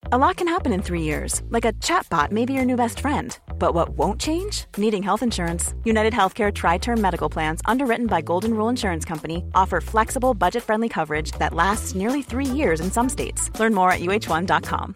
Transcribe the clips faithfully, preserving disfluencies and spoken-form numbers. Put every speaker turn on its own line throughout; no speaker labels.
A lot can happen in three years, like a chatbot may be your new best friend. But what won't change? Needing health insurance. United Healthcare Tri-Term Medical Plans, underwritten by Golden Rule Insurance Company, offer flexible, budget-friendly coverage that lasts nearly three years in some states. Learn more at U H one dot com.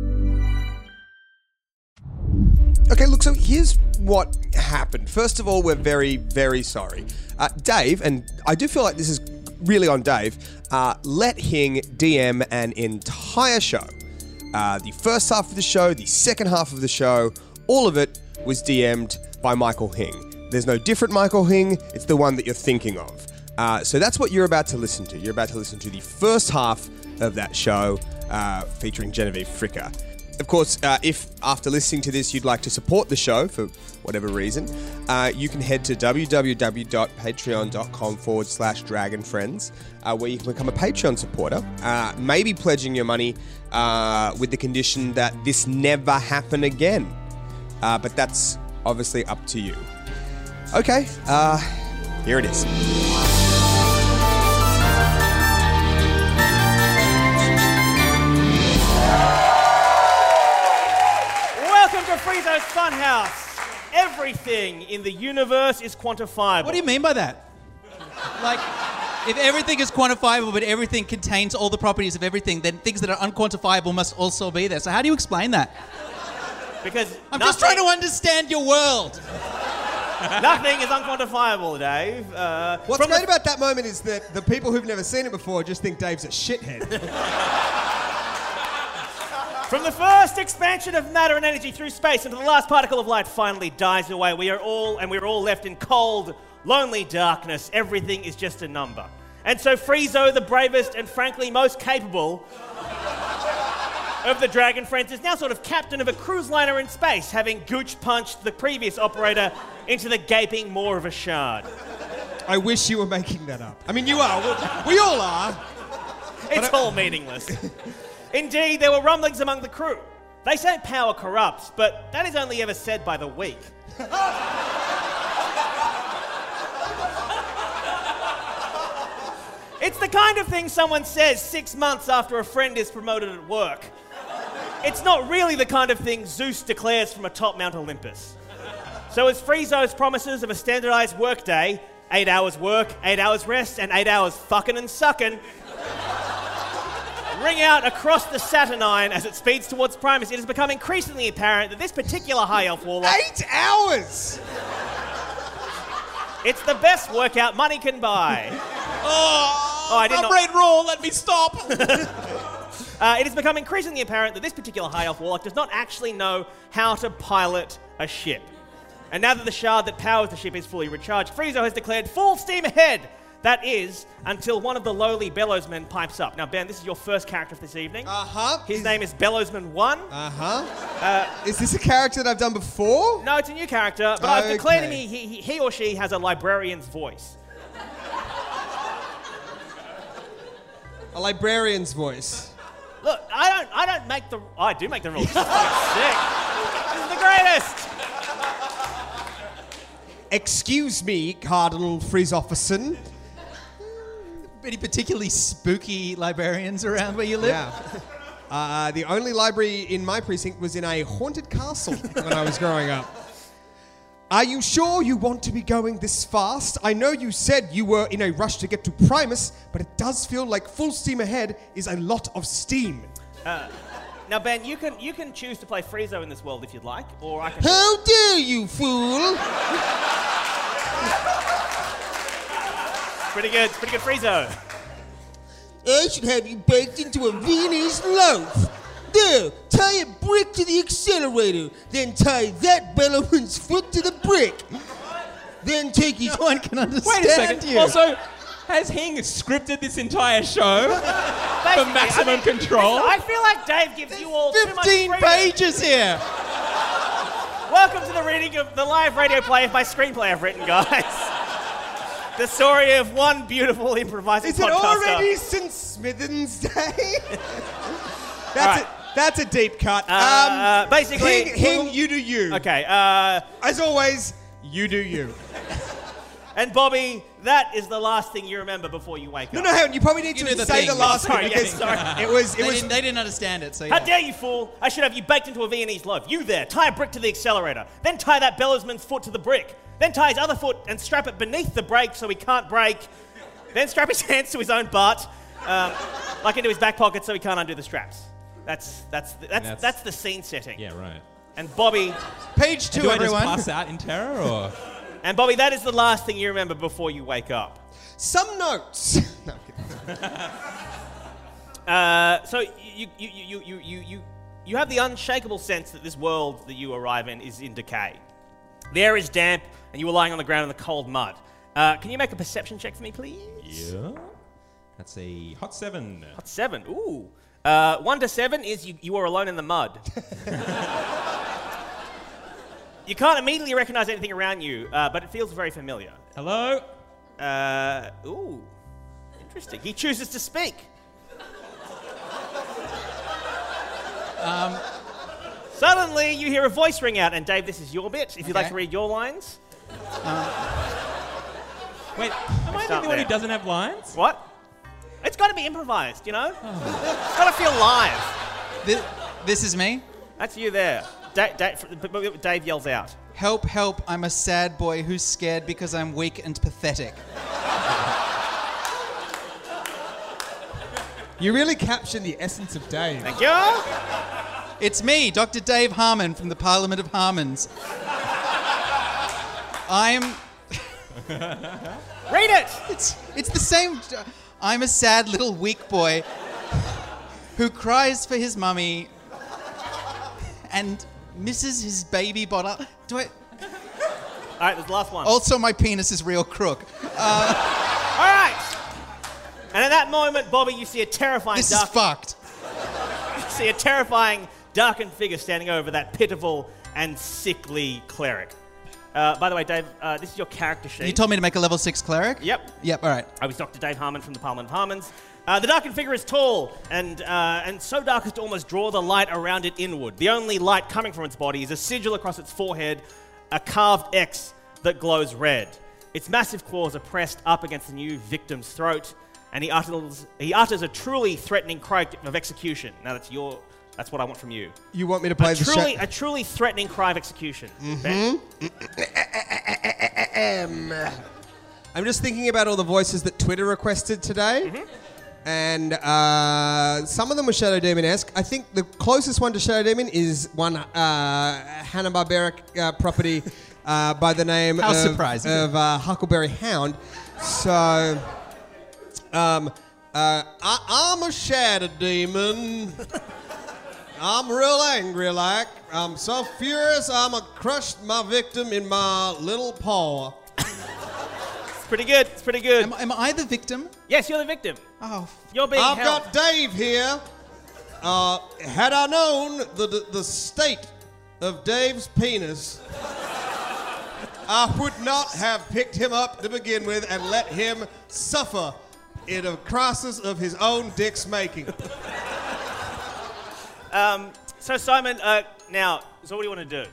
Okay, look, so here's what happened. First of all, we're very, very sorry. Uh, Dave, and I do feel like this is really on Dave, uh, let Hing D M an entire show. Uh, the first half of the show, the second half of the show, all of it was D M'd by Michael Hing. There's no different Michael Hing, it's the one that you're thinking of. Uh, so that's what you're about to listen to. You're about to listen to the first half of that show uh, featuring Genevieve Fricker. Of course, uh, if after listening to this you'd like to support the show for whatever reason, uh, you can head to www.patreon.com forward slash Dragon Friends, uh, where you can become a Patreon supporter, uh, maybe pledging your money uh, with the condition that this never happen again. Uh, but that's obviously up to you. Okay, uh, here it is.
Friezo's Funhouse. Everything in the universe is quantifiable.
What do you mean by that? Like, if everything is quantifiable, but everything contains all the properties of everything, then things that are unquantifiable must also be there. So how do you explain that?
Because
I'm
nothing,
just trying to understand your world.
Nothing is unquantifiable, Dave. Uh,
What's great the... about that moment is that the people who've never seen it before just think Dave's a shithead.
From the first expansion of matter and energy through space until the last particle of light finally dies away, we are all, and we're all left in cold, lonely darkness. Everything is just a number. And so Friezo, the bravest and frankly most capable of the Dragon Friends, is now sort of captain of a cruise liner in space, having gooch punched the previous operator into the gaping maw of a shard.
I wish you were making that up. I mean, you are. We all are.
It's all meaningless. Indeed, there were rumblings among the crew. They say power corrupts, but that is only ever said by the weak. It's the kind of thing someone says six months after a friend is promoted at work. It's not really the kind of thing Zeus declares from atop Mount Olympus. So as Friezo's promises of a standardized workday, eight hours work, eight hours rest, and eight hours fucking and sucking, ring out across the Saturnine as it speeds towards Primus, it has become increasingly apparent that this particular High Elf Warlock...
Eight hours!
It's the best workout money can buy.
Oh,
oh I did not...
Red Raw, let me stop!
uh, it has become increasingly apparent that this particular High Elf Warlock does not actually know how to pilot a ship. And now that the shard that powers the ship is fully recharged, Friezo has declared full steam ahead. That is, until one of the lowly Bellowsmen pipes up. Now, Ben, this is your first character for this evening.
Uh-huh.
His
He's...
name is Bellowsman one.
Uh-huh. Uh, is this a character that I've done before?
No, it's a new character, but
okay.
I've declared to me he, he, he or she has a librarian's voice.
A librarian's voice.
Look, I don't I don't make the... Oh, I do make the rules. This is sick. This is the greatest.
Excuse me, Cardinal Friesofferson.
Any particularly spooky librarians around where you live?
Yeah. Uh, the only library in my precinct was in a haunted castle when I was growing up. Are you sure you want to be going this fast? I know you said you were in a rush to get to Primus, but it does feel like full steam ahead is a lot of steam.
Uh, now, Ben, you can you can choose to play Friezo in this world if you'd like, or I can...
How dare you, fool!
Pretty good, pretty good Friezo.
I should have you baked into a Viennese loaf. There, tie a brick to the accelerator, then tie that Bellowman's foot to the brick. Then take his...
No one can understand
Wait a second.
you.
Also, has Hing scripted this entire show for maximum
I mean,
control?
I feel like Dave gives you all too much
fifteen
freedom.
pages here.
Welcome to the reading of the live radio play of my screenplay I've written, guys. The story of one beautiful improvising
Is
podcaster.
it already Saint Smithens Day? That's
right.
a that's a deep cut.
Uh,
um,
uh, basically,
Hing, Hing, you do you.
Okay. Uh,
As always, you do you.
And Bobby, that is the last thing you remember before you wake
No,
up.
no, hang on. You probably need
You
to
do the
say
thing.
the last
Sorry,
thing
yeah,
because
sorry.
it was. It
They,
was.
didn't, they didn't understand it, so
How
yeah.
dare you, fool? I should have you baked into a Viennese loaf. You there, tie a brick to the accelerator. Then tie that bellowsman's foot to the brick. Then tie his other foot and strap it beneath the brake so he can't brake. Then strap his hands to his own butt, um, like into his back pocket so he can't undo the straps. That's that's the, that's,
That's-
that's the scene setting.
Yeah, right.
And Bobby,
Page two,
Do I
everyone.
just pass out in terror, or?
and Bobby, that is the last thing you remember before you wake up.
Some notes. No, I'm kidding.
Uh, so you you, you, you, you, you, you you have the unshakable sense that this world that you arrive in is in decay. The air is damp, and you are lying on the ground in the cold mud. Uh, can you make a perception check for me, please?
Yeah. That's a hot seven.
Hot seven. Ooh. Uh, one to seven is you, you are alone in the mud. You can't immediately recognize anything around you, uh, but it feels very familiar.
Hello?
Uh, ooh. Interesting. He chooses to speak. Um, Suddenly, you hear a voice ring out, and Dave, this is your bit. If you'd like
Okay.
to read your lines.
Wait, am I the
Start
only one who
there.
doesn't have lines?
What? It's got to be improvised, you know? It's got to feel live.
This, this is me.
That's you there. Da- Da- but- but Dave yells out.
Help, help, I'm a sad boy who's scared because I'm weak and pathetic.
You really captured the essence of Dave.
Thank you.
It's me, Doctor Dave Harmon from the Parliament of Harmons. I'm...
Read it.
It's, it's the same... I'm a sad little weak boy who cries for his mummy and misses his baby bottle. Do I...
All right, there's the last one.
Also, my penis is real crook.
All right. And at that moment, Bobby, you see a terrifying
This is
dark...
fucked.
you see a terrifying, darkened figure standing over that pitiful and sickly cleric. Uh, by the way, Dave, uh, this is your character sheet.
You told me to make a level six cleric?
Yep.
Yep, all right.
I was Doctor Dave Harmon from the Parliament of Harmons. Uh, the darkened figure is tall and uh, and so dark as to almost draw the light around it inward. The only light coming from its body is a sigil across its forehead, a carved X that glows red. Its massive claws are pressed up against the new victim's throat, and he utters he utters a truly threatening cry of execution. Now that's your that's what I want from you.
You want me to play
A
the
truly
sha-
a truly threatening cry of execution. Ben?
I'm just thinking about all the voices that Twitter requested today. And uh, some of them were Shadow Demon-esque. I think the closest one to Shadow Demon is one uh, Hanna-Barbera uh, property uh, by the name
How
of,
surprising.
of uh, Huckleberry Hound. So, um, uh, I- I'm a Shadow Demon. I'm real angry like. I'm so furious I'ma crush my victim in my little paw.
It's pretty good. It's pretty good.
Am, am I the victim?
Yes, you're the victim.
Oh,
You're being
I've
held.
got Dave here. Uh, had I known the, the the state of Dave's penis, I would not have picked him up to begin with and let him suffer in a crisis of his own dick's making.
So Simon, uh, now, so what do you want to do?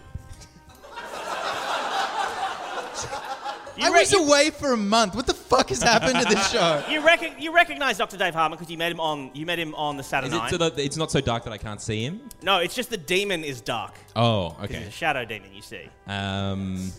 You
I
re-
was
you,
away for a month. What the fuck has happened to this show?
You, rec- you recognize Doctor Dave Harmon because you met him on you met him on the Saturday
Is it
night.
so that it's not so dark that I can't see him?
No, it's just the demon is dark.
Oh,
It's
okay.
a shadow demon, you see.
Um,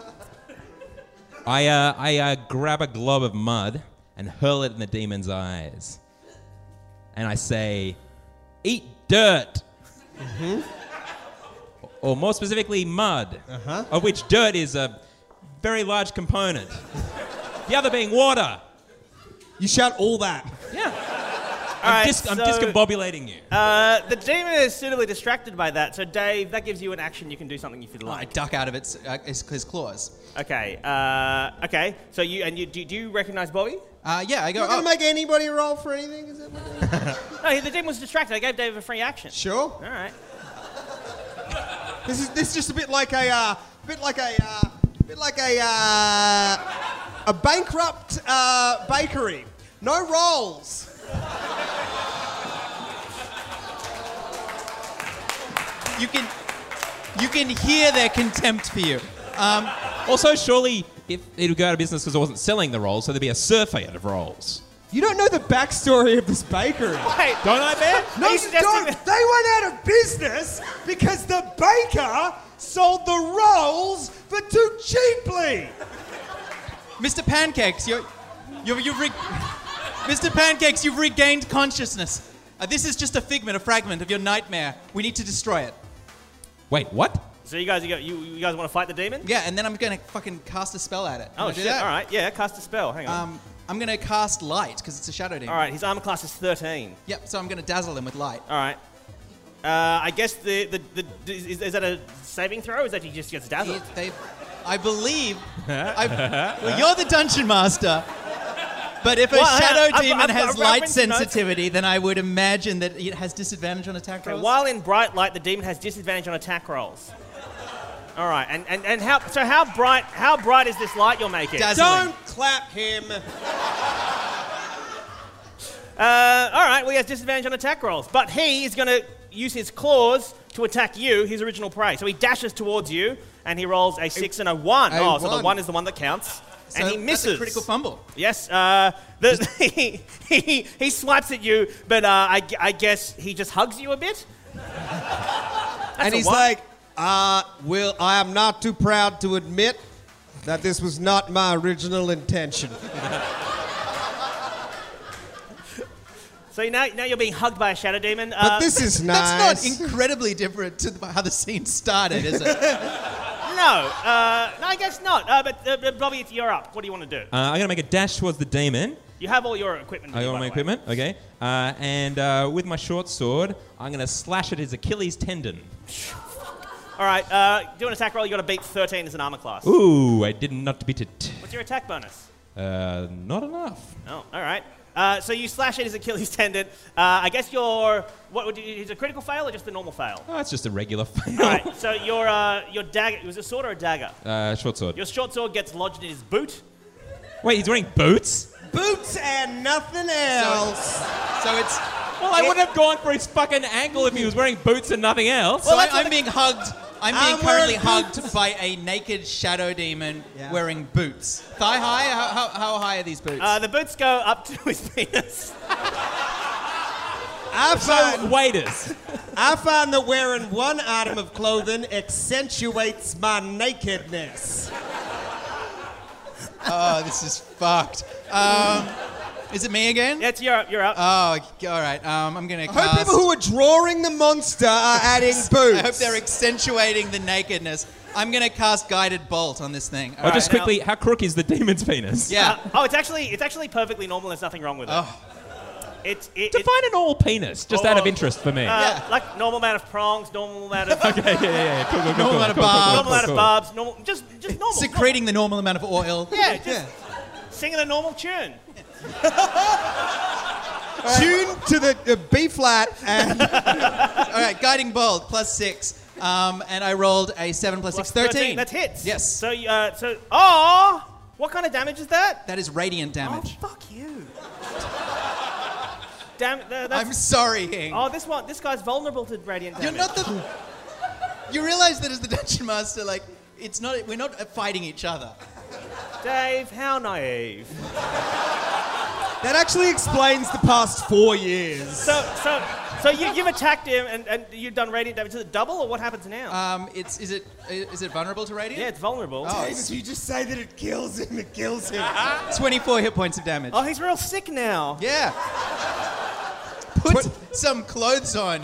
I uh, I uh, grab a glob of mud and hurl it in the demon's eyes, and I say, "Eat dirt." Mm-hmm. Or more specifically, mud, uh-huh. of which dirt is a very large component. The other being water.
You shout all that.
Yeah.
All
I'm,
right,
dis- I'm
so,
discombobulating you.
Uh, the demon is suitably distracted by that. So Dave, that gives you an action. You can do something if you'd
I
like.
duck out of its, uh, its, his claws.
Okay. Uh, okay. So you and you do, do you recognize Bobby?
Uh, yeah, I go,
You're not
oh,
gonna make anybody roll for anything, is that what
No, the demon was distracted. I gave Dave a free action.
Sure.
All right.
This is this is just a bit like a uh, bit like a uh, bit like a uh, a bankrupt uh, bakery. No rolls.
you can, you can hear their contempt for you. Um,
Also, surely if it would go out of business because it wasn't selling the rolls, so there'd be a surfeit of rolls.
You don't know the backstory of this bakery.
Wait,
Don't I, man?
No,
Are you
you
suggesting
don't.
that-
They went out of business because the baker sold the rolls for too cheaply.
Mister Pancakes, you're, you're, you've re- Mister Pancakes, you've regained consciousness. Uh, this is just a figment, a fragment of your nightmare. We need to destroy it.
Wait, what?
So you guys, you, you, you guys want to fight the demon?
Yeah, and then I'm gonna fucking cast a spell at it.
Oh
Wanna do
shit!
that?
All right, yeah, cast a spell. Hang on.
Um, I'm gonna cast light because it's a shadow demon.
All right, his armor class is thirteen.
Yep. So I'm gonna dazzle him with light.
All right. Uh, I guess the the, the, the is, is that a saving throw? Or is that he just gets dazzled?
They, they, I believe. I, well, you're the dungeon master. But if a
Well, hang on,
shadow
I've got-
demon
I've got
has
a
light
reference notes.
sensitivity, then I would imagine that it has disadvantage on attack
Okay,
rolls.
while in bright light, the demon has disadvantage on attack rolls. All right, and, and, and how so how bright how bright is this light you're making?
Dazzling.
Don't clap him.
Uh, all right, well he has disadvantage on attack rolls, but he is going to use his claws to attack you, his original prey. So he dashes towards you, and he rolls a six and a one.
a
oh, so the
one.
one is the one that counts,
So
and he
that's
misses.
a critical fumble.
Yes, uh, the, he, he, he swipes at you, but uh, I, gu- I guess he just hugs you a bit. That's
And
a
he's
one.
like, uh, Will, I am not too proud to admit that this was not my original intention.
So now, now you're being hugged by a shadow demon.
But
Uh,
this is
That's
nice.
not incredibly different to the- how the scene started, is it?
no, uh, no, I guess not. Uh, but uh, but Bobby, it's you're up. What do you want to do?
Uh, I'm going to make a dash towards the demon.
You have all your equipment. with
I
you,
got
by
my
the way.
equipment, okay. Uh, and uh, with my short sword, I'm going to slash at his Achilles tendon.
All right, uh, do an attack roll. You got to beat thirteen as an armor class.
Ooh, I did not beat it.
What's your attack bonus?
Uh, not enough.
Oh, all right. Uh, so you slash at his Achilles tendon. Uh, I guess your what would you, is it a critical fail or just a normal fail?
Oh, it's just a regular fail.
All right. So your uh, your dagger was it a sword or a dagger?
Uh, short sword.
Your short sword gets lodged in his boot.
Wait, he's wearing boots?
Boots and nothing else.
So it's.
Well, I wouldn't have gone for his fucking ankle if he was wearing boots and nothing else.
So
that's
I,
what
I'm
the-
being hugged. I'm being
I'm
currently
wearing
hugged by a naked shadow demon
Yeah.
wearing boots. Thigh high? How, how, how high are these boots?
Uh, the boots go up to his penis.
I
so,
find,
waiters.
I find that wearing one item of clothing accentuates my nakedness.
oh, this is fucked. Um, is it me again?
That's you're up. You're up.
Oh, all right. Um, I'm gonna
I
cast.
hope people who are drawing the monster are adding boots.
I hope they're accentuating the nakedness. I'm gonna cast guided bolt on this thing.
Oh, just
now-
quickly, how crook is the demon's penis?
Yeah.
Uh, oh, it's actually it's actually perfectly normal. There's nothing wrong with it.
Oh.
It's it, it,
Define a normal penis, just out of
Oh.
interest for me.
uh,
Yeah.
like normal amount of prongs, normal amount of
okay, yeah, yeah, yeah. Cool, cool, cool,
Normal
cool,
amount of
cool, cool,
barbs.
cool,
normal amount
cool.
of barbs, normal just just normal.
Secreting the normal amount of oil.
normal. Yeah, just
Yeah.
singing a normal tune.
Tune to the uh, B flat and
All right, guiding bolt plus six. Um, and I rolled a seven plus
Plus
six, thirteen.
That hits.
Yes.
So uh, so oh, what kind of damage is that?
That is radiant damage.
Oh, fuck you. Damn, uh, that's,
I'm sorry, Hing.
oh, this one, this guy's vulnerable to radiant
You're
damage.
not the. You realize that as the dungeon master, like, it's not. We're not fighting each other.
Dave, how naive.
that actually explains the past four years.
So, so, so you, you've attacked him and, and you've done radiant damage. Is it double or what happens now?
Um, it's is it is it vulnerable to radiant?
yeah, it's vulnerable.
Oh,
If you just say that it kills him, it kills him.
twenty-four hit points of damage.
Oh, he's real sick now.
Yeah. Put some clothes on.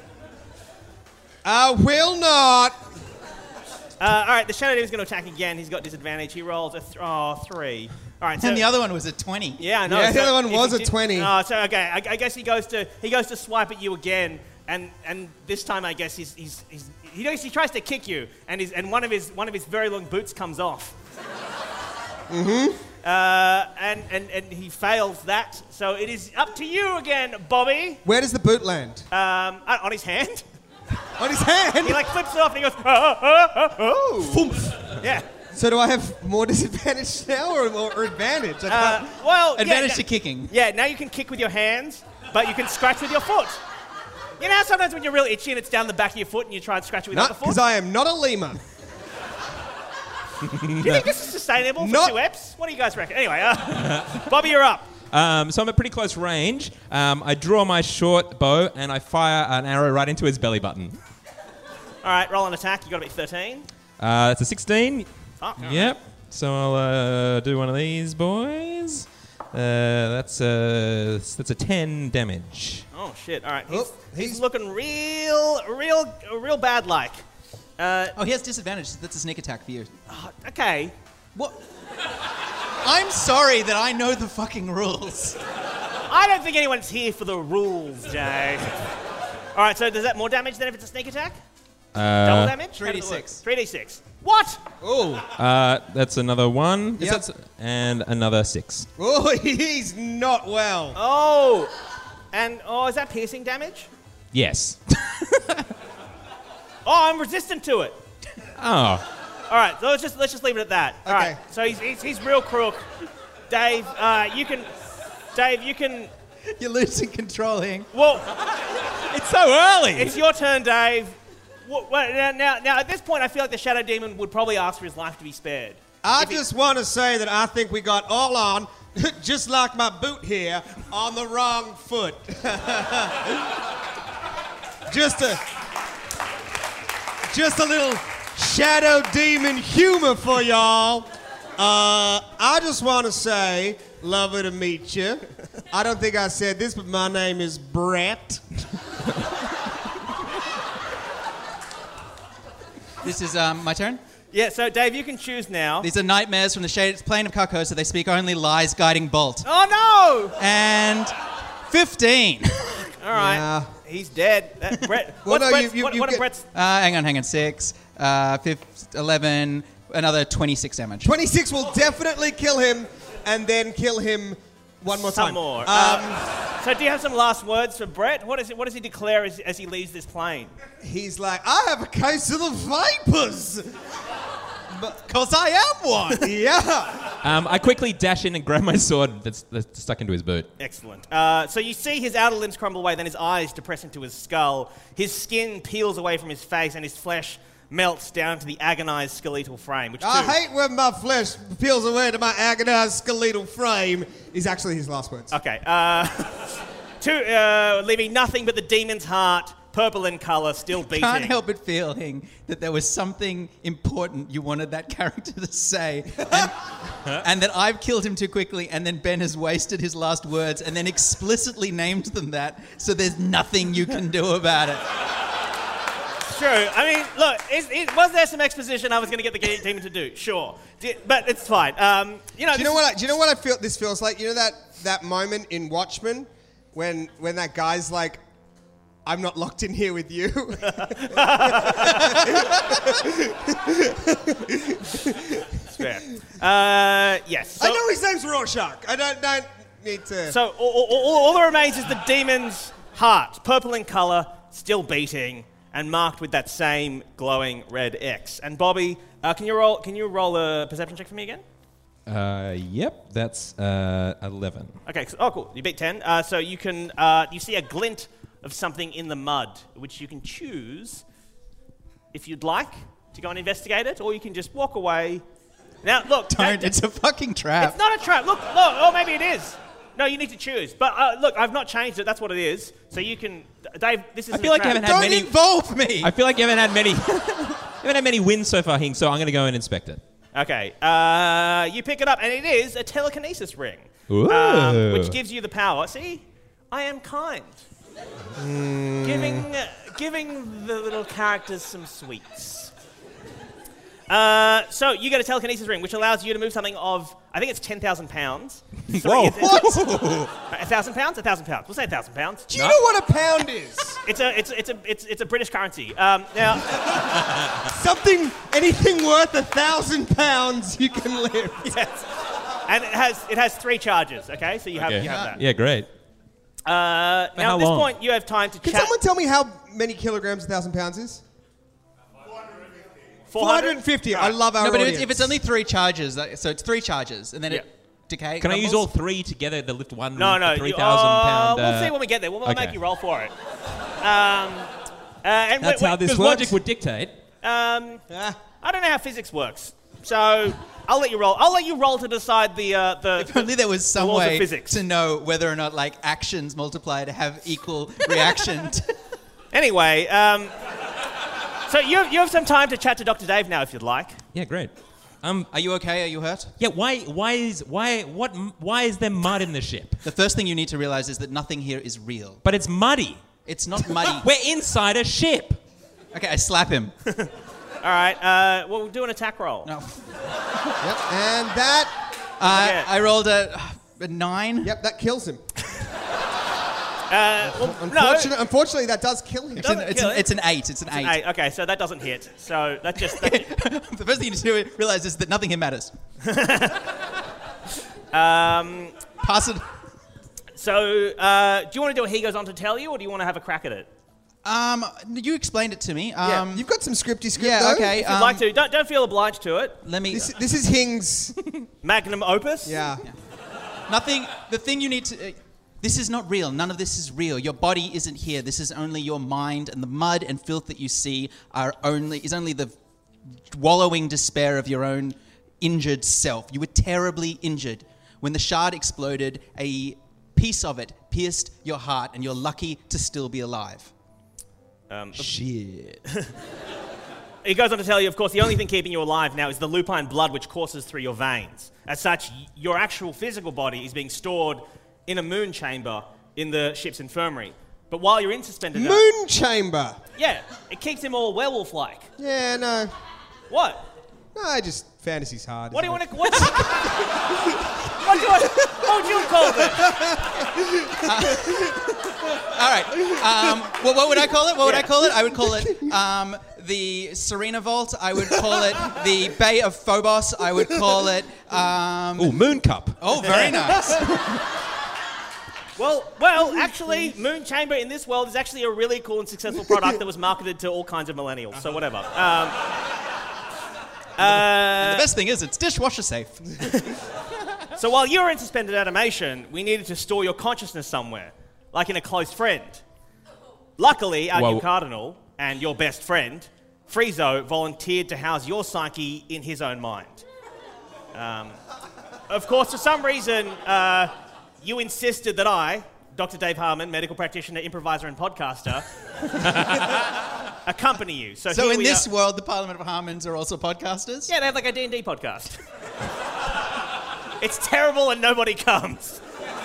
I will not.
Uh, all right, the Shadow Demon's going to attack again. He's got disadvantage. He rolls a th- oh, three. All right, so
And the other one was a twenty.
yeah, I know.
Yeah, the
so
other one
if
was
he
a
did-
twenty.
Oh, so okay, I, I guess he goes to he goes to swipe at you again, and and this time I guess he's he's, he's he, does, he tries to kick you, and his and one of his one of his very long boots comes off. Mm-hmm. Uh, and, and and he fails that, so it is up to you again, Bobby.
Where does the boot land?
Um, uh, on his hand.
On his hand.
He like flips it off and he goes, oh, oh, oh, oh.
Thump.
Yeah.
So do I have more disadvantage now or, or, or advantage? I
Uh,
can't-
well,
Advantage
yeah,
to kicking.
Yeah, now you can kick with your hands, but you can scratch with your foot. You know how sometimes when you're real itchy and it's down the back of your foot and you try and scratch it with
no,
your other foot?
because I am not a lemur.
Do you think this is sustainable for
Not-
two eps? What do you guys reckon? Anyway, uh, Bobby, you're up.
Um, so I'm at pretty close range. Um, I draw my short bow and I fire an arrow right into his belly button.
All right, roll an attack. You got to be thirteen.
Uh, that's a sixteen.
Fuck. all right.
Yep. So I'll uh, do one of these boys. Uh, that's a that's a ten damage.
Oh shit! All right, he's,
Oh,
he's,
he's-
looking real, real, real bad. Like, uh,
Oh, he has disadvantage. That's a sneak attack for you.
okay.
What? I'm sorry that I know the fucking rules.
I don't think anyone's here for the rules, Jay. All right, so does that more damage than if it's a sneak attack?
Uh,
Double damage?
three d six.
three d six. What?
Oh.
Uh, that's another one. Is
Yep.
that s- and another six.
Oh, he's not well.
Oh, and oh, is that piercing damage?
Yes.
Oh, I'm resistant to it.
Oh.
All right, so let's just let's just leave it at that. All
Okay.
right, so he's, he's he's real crook. Dave, uh, you can, Dave, you can.
You're losing control, Hing.
Well,
It's so early.
it's your turn, Dave. Wha- wha- Now, now, now, at this point, I feel like the Shadow Demon would probably ask for his life to be spared.
I
If he-
just want to say that I think we got all on, just like my boot here, on the wrong foot. just a, just a little shadow demon humor for y'all. Uh, I just want to say, lovely to meet you. I don't think I said this, but my name is Brett.
This is um, my turn.
Yeah, so Dave, you can choose now.
These are nightmares from the shaded plane of Carcosa. They speak only lies, guiding bolt.
Oh no!
And fifteen.
All right,
Yeah.
he's dead. That, Brett,
Well,
what's
no,
Brett's,
you- you-
what,
you
what are
get-
Brett's?
Uh, hang on, hang on. Six, uh, fifth, eleven, another twenty-six damage.
twenty-six will definitely kill him, and then kill him one more
Some
time.
more.
Um,
Uh, so, do you have some last words for Brett? What, is it, what does he declare as, as he leaves this plane?
he's like, I have a case of the vapors.
Because I am one.
Yeah.
Um, I quickly dash in and grab my sword that's, that's stuck into his boot.
Excellent. Uh, so you see his outer limbs crumble away, then his eyes depress into his skull. His skin peels away from his face, and his flesh melts down to the agonized skeletal frame. Which
I
too-
hate when my flesh peels away to my agonized skeletal frame, is actually his last words.
Okay. Uh, two, uh, leaving nothing but the demon's heart, purple in color, still beating.
Can't help but feeling that there was something important you wanted that character to say, and, and that I've killed him too quickly, and then Ben has wasted his last words, and then explicitly named them that, so there's nothing you can do about it.
True. I mean, look, is, is, was there some exposition I was going to get the ge- demon to do? Sure. Di- but it's fine. Um, you know,
Do you know what? I, do you know what I feel? This feels like. You know that that moment in Watchmen when when that guy's like, "I'm not locked in here with you."
Fair. Uh, yes. So,
I know his name's Rorschach. I don't don't need to.
so all, all, all, all that remains is the demon's heart, purple in color, still beating, and marked with that same glowing red X. And Bobby, uh, can you roll? Can you roll a perception check for me again?
Uh, yep, that's uh, eleven.
Okay. So, oh, cool. You beat ten. Uh, so you can uh, you see a glint of something in the mud, which you can choose if you'd like to go and investigate it, or you can just walk away. Now, look.
Don't,
that-
it's a fucking trap.
It's not a trap. Look, look. Oh, maybe it is. No, you need to choose. But uh, look, I've not changed it. That's what it is. So you can, Dave. This is.
I feel like you haven't had
Don't
many.
involve me!
I feel like you haven't had many. you haven't had many wins so far, Hing. So I'm going to go and inspect it.
Okay. Uh, you pick it up, and it is a telekinesis ring,
Ooh.
um, which gives you the power. See, I am kind. Giving, uh, giving the little characters some sweets. Uh, so you get a telekinesis ring, which allows you to move something of, I think it's ten thousand pounds.
Whoa.
What? A thousand pounds? A thousand pounds. We'll say a thousand pounds.
do you know what a pound is?
It's a, it's, it's a, it's, it's a British currency. Um, now,
Something, anything worth a thousand pounds, you can live.
yes, and it has, it has three charges. Okay, so you have,
Okay.
you have that.
Yeah, great.
Uh, now
how
at this
long?
point, you have time to
Can
chat.
someone tell me how many kilograms a thousand pounds is? four hundred fifty. I love our
no, but if
audience.
it's, if it's only three charges, that- so it's three charges, and then it
Yeah.
decay.
Can I use
crumbles?
all three together to lift one
No, no.
three
you-
thousand
uh,
pound?
We'll
uh,
see when we get there. We'll
okay.
make you roll for it. Um, uh, and
That's
wait,
how
wait,
this Because
works.
logic would dictate.
Um,
Ah.
I don't know how physics works. So I'll let you roll. I'll let you roll to decide the uh, the.
If only there was some
laws of
way
physics.
to know whether or not like actions multiply to have equal reaction. to-
Anyway, um, so you you have some time to chat to Doctor Dave now if you'd like.
Yeah, great. Um,
Are you okay? Are you hurt?
yeah, why, why is, why, what, why is there mud in the ship?
The first thing you need to realize is that nothing here is real.
But it's muddy.
It's not muddy.
We're inside a ship.
Okay, I slap him.
All right. Uh, well, we'll do an attack roll.
No.
Yep. And that,
Uh,
Yeah.
I rolled a, a nine.
yep, that kills him.
Uh, well,
Unfortunately,
no.
unfortunately, that does kill him.
It's an,
Doesn't
it's,
kill
an,
it.
it's an eight. It's an eight.
Eight. Okay, so that doesn't hit. So that just. That,
The first thing you need to realize is that nothing here matters.
um,
Pass it.
so uh, do you want to do what he goes on to tell you, or do you want to have a crack at it?
Um, you explained it to me.
Yeah,
Um,
You've got some scripty script,
yeah,
though.
okay.
If you'd
um,
like to, don't don't feel obliged to it.
Let me.
This, this is Hing's.
Magnum opus.
Yeah.
Nothing. The thing you need to. Uh, this is not real. None of this is real. Your body isn't here. This is only your mind, and the mud and filth that you see are only is only the wallowing despair of your own injured self. You were terribly injured when the shard exploded. A piece of it pierced your heart, and you're lucky to still be alive.
Um,
Shit.
He goes on to tell you, of course, the only thing keeping you alive now is the lupine blood which courses through your veins. As such, y- your actual physical body is being stored in a moon chamber in the ship's infirmary. But while you're in suspended...
Moon chamber.
Yeah, it keeps him all werewolf-like.
Yeah, no.
What?
No, just fantasy's hard.
What do you
isn't
want
it?
to... What, what, do you, what would you call this?
All right. Um, well, what would I call it? What would I
Yeah.
call it? I would call it um, the Serena Vault. I would call it the Bay of Phobos. I would call it. Um,
Ooh, Moon Cup.
oh, very nice.
Well, well, actually, Moon Chamber in this world is actually a really cool and successful product that was marketed to all kinds of millennials, so whatever. Um,
The best thing is it's dishwasher safe.
so while you were in suspended animation, we needed to store your consciousness somewhere, like in a close friend. Luckily, our
Whoa.
new cardinal and your best friend, Friezo, volunteered to house your psyche in his own mind. Um, of course, for some reason, uh, you insisted that I, Doctor Dave Harmon, medical practitioner, improviser, and podcaster, accompany you. So,
So
here
in
we
this
are.
world, the Parliament of Harmons are also podcasters?
Yeah, they have like a D and D podcast. It's terrible and nobody comes.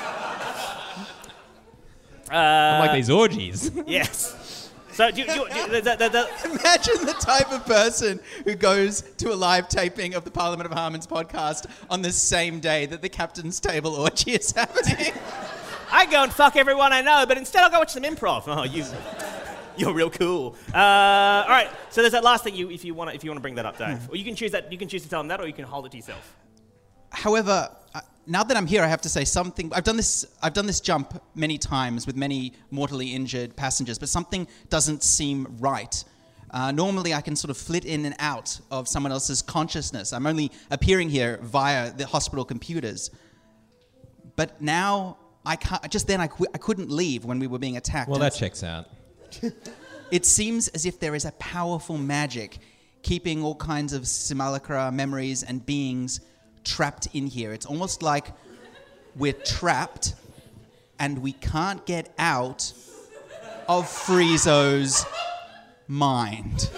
Unlike these orgies.
Yes. So do you... Do you do, the, the, the,
Imagine the type of person who goes to a live taping of the Parliament of Harmons podcast on the same day that the captain's table orgy is happening.
I go and fuck everyone I know, but instead I'll go watch some improv. Oh, you, you're real cool. Uh, all right. So there's that last thing. You, if you want, if you want to bring that up, Dave, or you can choose that. You can choose to tell him that, or you can hold it to yourself.
However, uh, now that I'm here, I have to say something. I've done this. I've done this jump many times with many mortally injured passengers, but something doesn't seem right. Uh, normally, I can sort of flit in and out of someone else's consciousness. I'm only appearing here via the hospital computers. But now, I can't. Just then, I, qu- I couldn't leave when we were being attacked.
Well,
And
that checks out.
it seems as if there is a powerful magic keeping all kinds of simulacra, memories, and beings trapped in here. It's almost like we're trapped and we can't get out of Friezo's mind.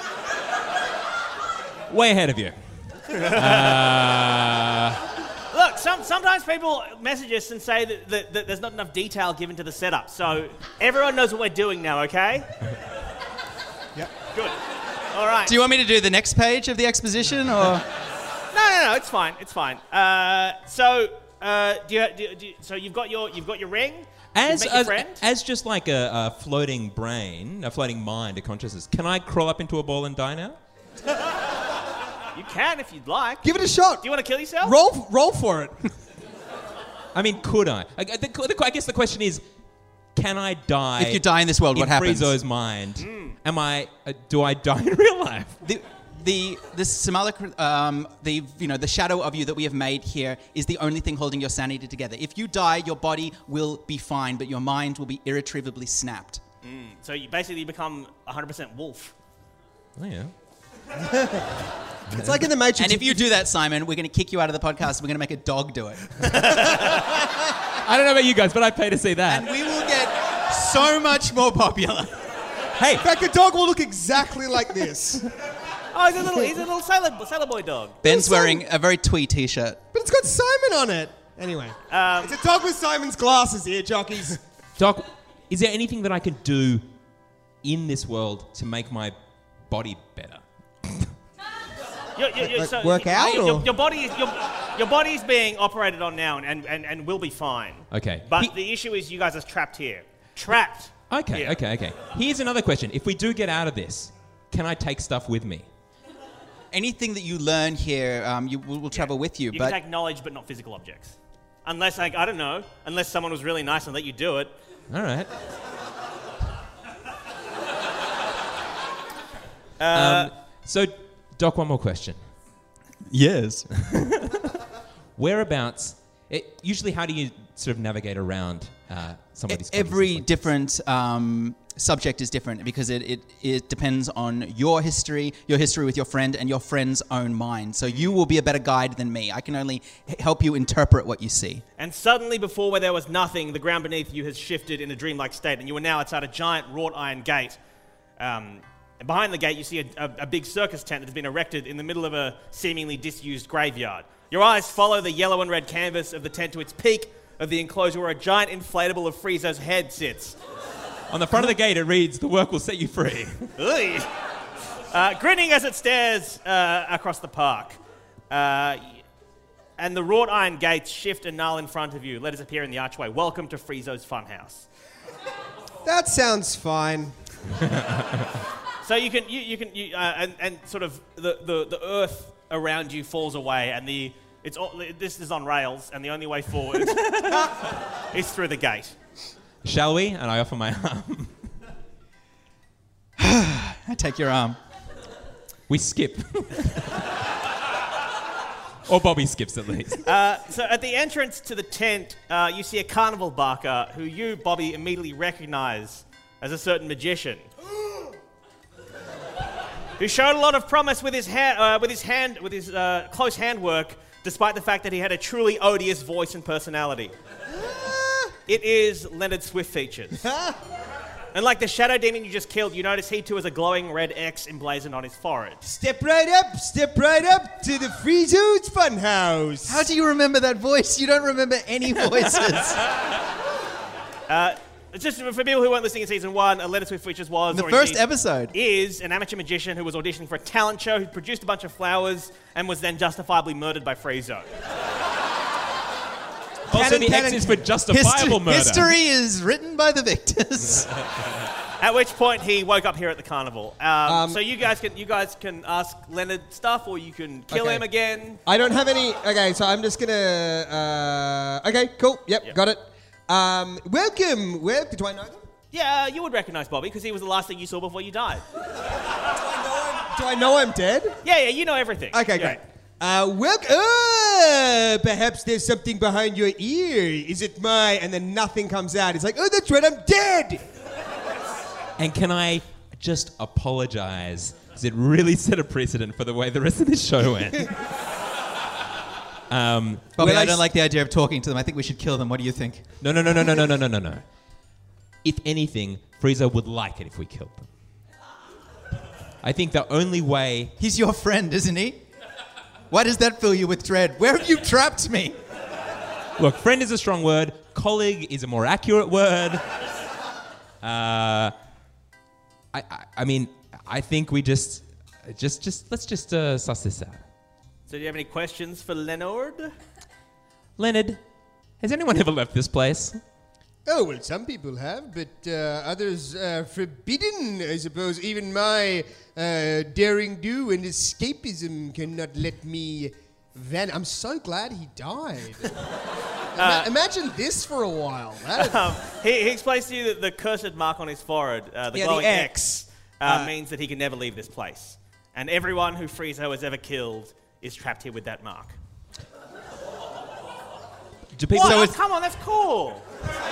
Way ahead of you. Uh,
Look, some, sometimes people message us and say that, that, that there's not enough detail given to the setup. So everyone knows what we're doing now, okay?
Yep.
Good. All right.
Do you want me to do the next page of the exposition, or?
No, no, no. It's fine. It's fine. Uh, so, uh, do you, do, you, do you, so you've got your you've got your ring.
as,
You've met your
as,
friend?
as just like a, a floating brain, a floating mind, a consciousness, can I crawl up into a ball and die now?
You can if you'd like.
Give it a shot.
Do you want to kill yourself?
Roll, roll for it.
I mean, could I? I, the, the, I guess the question is, can I die?
If you die in this world,
in
what happens?
Friezo's mind. Am I? Uh, do I die in real life?
The, the the simulacra, um, the you know the shadow of you that we have made here is the only thing holding your sanity together. If you die, your body will be fine, but your mind will be irretrievably snapped.
So you basically become one hundred percent wolf.
Oh yeah.
It's like in the Matrix.
And if you do that, Simon, we're going to kick you out of the podcast. We're going to make a dog do it.
I don't know about you guys, but I'd pay to see that.
And we will get so much more popular.
Hey,
in fact, the dog will look exactly like this.
Oh, he's a little, he's a little sailor, sailor boy dog.
Ben's wearing a very twee t-shirt.
But it's got Simon on it. Anyway.
Um,
it's a dog with Simon's glasses here, jockeys.
Doc, is there anything that I can do in this world to make my body better?
You're, you're, you're,
Like
so,
work
you-
out,
Your,
or-
your body is your, your body is being operated on now, and, and, and will be fine.
Okay.
But
He-
the issue is you guys are trapped here. Trapped.
Okay,
here.
okay, okay. Here's another question. If we do get out of this, can I take stuff with me?
Anything that you learn here, um, you will, will travel with you.
You
but
can take knowledge, but not physical objects. Unless, like, I don't know, unless someone was really nice and let you do it.
All right.
Uh,
um, so, Doc, one more question.
yes.
Whereabouts? It, usually, how do you sort of navigate around uh, some of these?
Every
conferences like this?
different um, subject is different because it, it, it depends on your history, your history with your friend, and your friend's own mind. So you will be a better guide than me. I can only h- help you interpret what you see.
And suddenly, before where there was nothing, the ground beneath you has shifted in a dreamlike state, and you are now outside a giant wrought iron gate. Um, and behind the gate, you see a, a, a big circus tent that has been erected in the middle of a seemingly disused graveyard. Your eyes follow the yellow and red canvas of the tent to its peak of the enclosure where a giant inflatable of Friezo's head sits.
On the front of the gate, it reads, "The work will set you free."
Ugh. Uh, grinning as it stares uh, across the park. Uh, and the wrought iron gates shift and null in front of you. Letters appear in the archway. Welcome to Friezo's Funhouse.
That sounds fine.
So you can, you, you can, you, uh, and, and sort of the, the, the earth around you falls away, and the it's all, this is on rails, and the only way forward is through the gate.
Shall we? And I offer my arm.
I take your arm.
We skip. Or Bobby skips at least.
Uh, so at the entrance to the tent, uh, you see a carnival barker who you, Bobby, immediately recognize as a certain magician. Who showed a lot of promise with his, ha- uh, with his hand, with his uh, close handwork, despite the fact that he had a truly odious voice and personality. It is Leonard Swift Features. And like the shadow demon you just killed, you notice he too has a glowing red X emblazoned on his forehead.
Step right up, step right up to the Friezo's Funhouse.
How do you remember that voice? You don't remember any voices.
uh, it's just for people who weren't listening in season one, Leonard Swift Features was
The
or
first
indeed
episode.
is an amateur magician who was auditioning for a talent show, who produced a bunch of flowers and was then justifiably murdered by Friezo.
Also,
Cannon,
the
cannon.
X is for justifiable
History,
murder.
history is written by the victors.
At which point he woke up here at the carnival. Um,
Um,
so you guys can you guys can ask Leonard stuff, or you can kill
Okay.
him again.
I don't have any. Okay, so I'm just gonna. Uh, okay, cool. Yep,
Yep.
got it. Um, welcome. Well, do I know them?
Yeah, you would recognize Bobby because he was the last thing you saw before you died.
Do I know I'm dead?
Yeah, yeah, you know everything.
Okay,
Yeah.
great. Uh, welcome. Uh, perhaps there's something behind your ear. Is it my? And then nothing comes out. It's like, oh, that's right, I'm dead.
And can I just apologize? Because it really set a precedent for the way the rest of this show went. um,
Bobby,
Well,
I
I
don't
s-
like the idea of talking to them. I think we should kill them. What do you think?
no, no, no, no, no, no, no, no, no, no. If anything, Frieza would like it if we killed them. I think the only way...
He's your friend, isn't he? Why does that fill you with dread? Where have you trapped me?
Look, friend is a strong word. Colleague is a more accurate word. Uh, I, I, I mean, I think we just, just, just let's just uh, suss this out.
So do you have any questions for Leonard?
Leonard, has anyone ever left this place?
Oh, well, some people have, but uh, others are forbidden, I suppose. Even my uh, daring do and escapism cannot let me van. I'm so glad he died. Ima- imagine this for a while. That-
Um, he, he explains to you that the cursed mark on his forehead, uh, the
Yeah, the
glowing
X.
X, uh, means that he can never leave this place. And everyone who Friezo has ever killed is trapped here with that mark.
Do people,
What?
so
Oh,
it's-
come on, that's cool.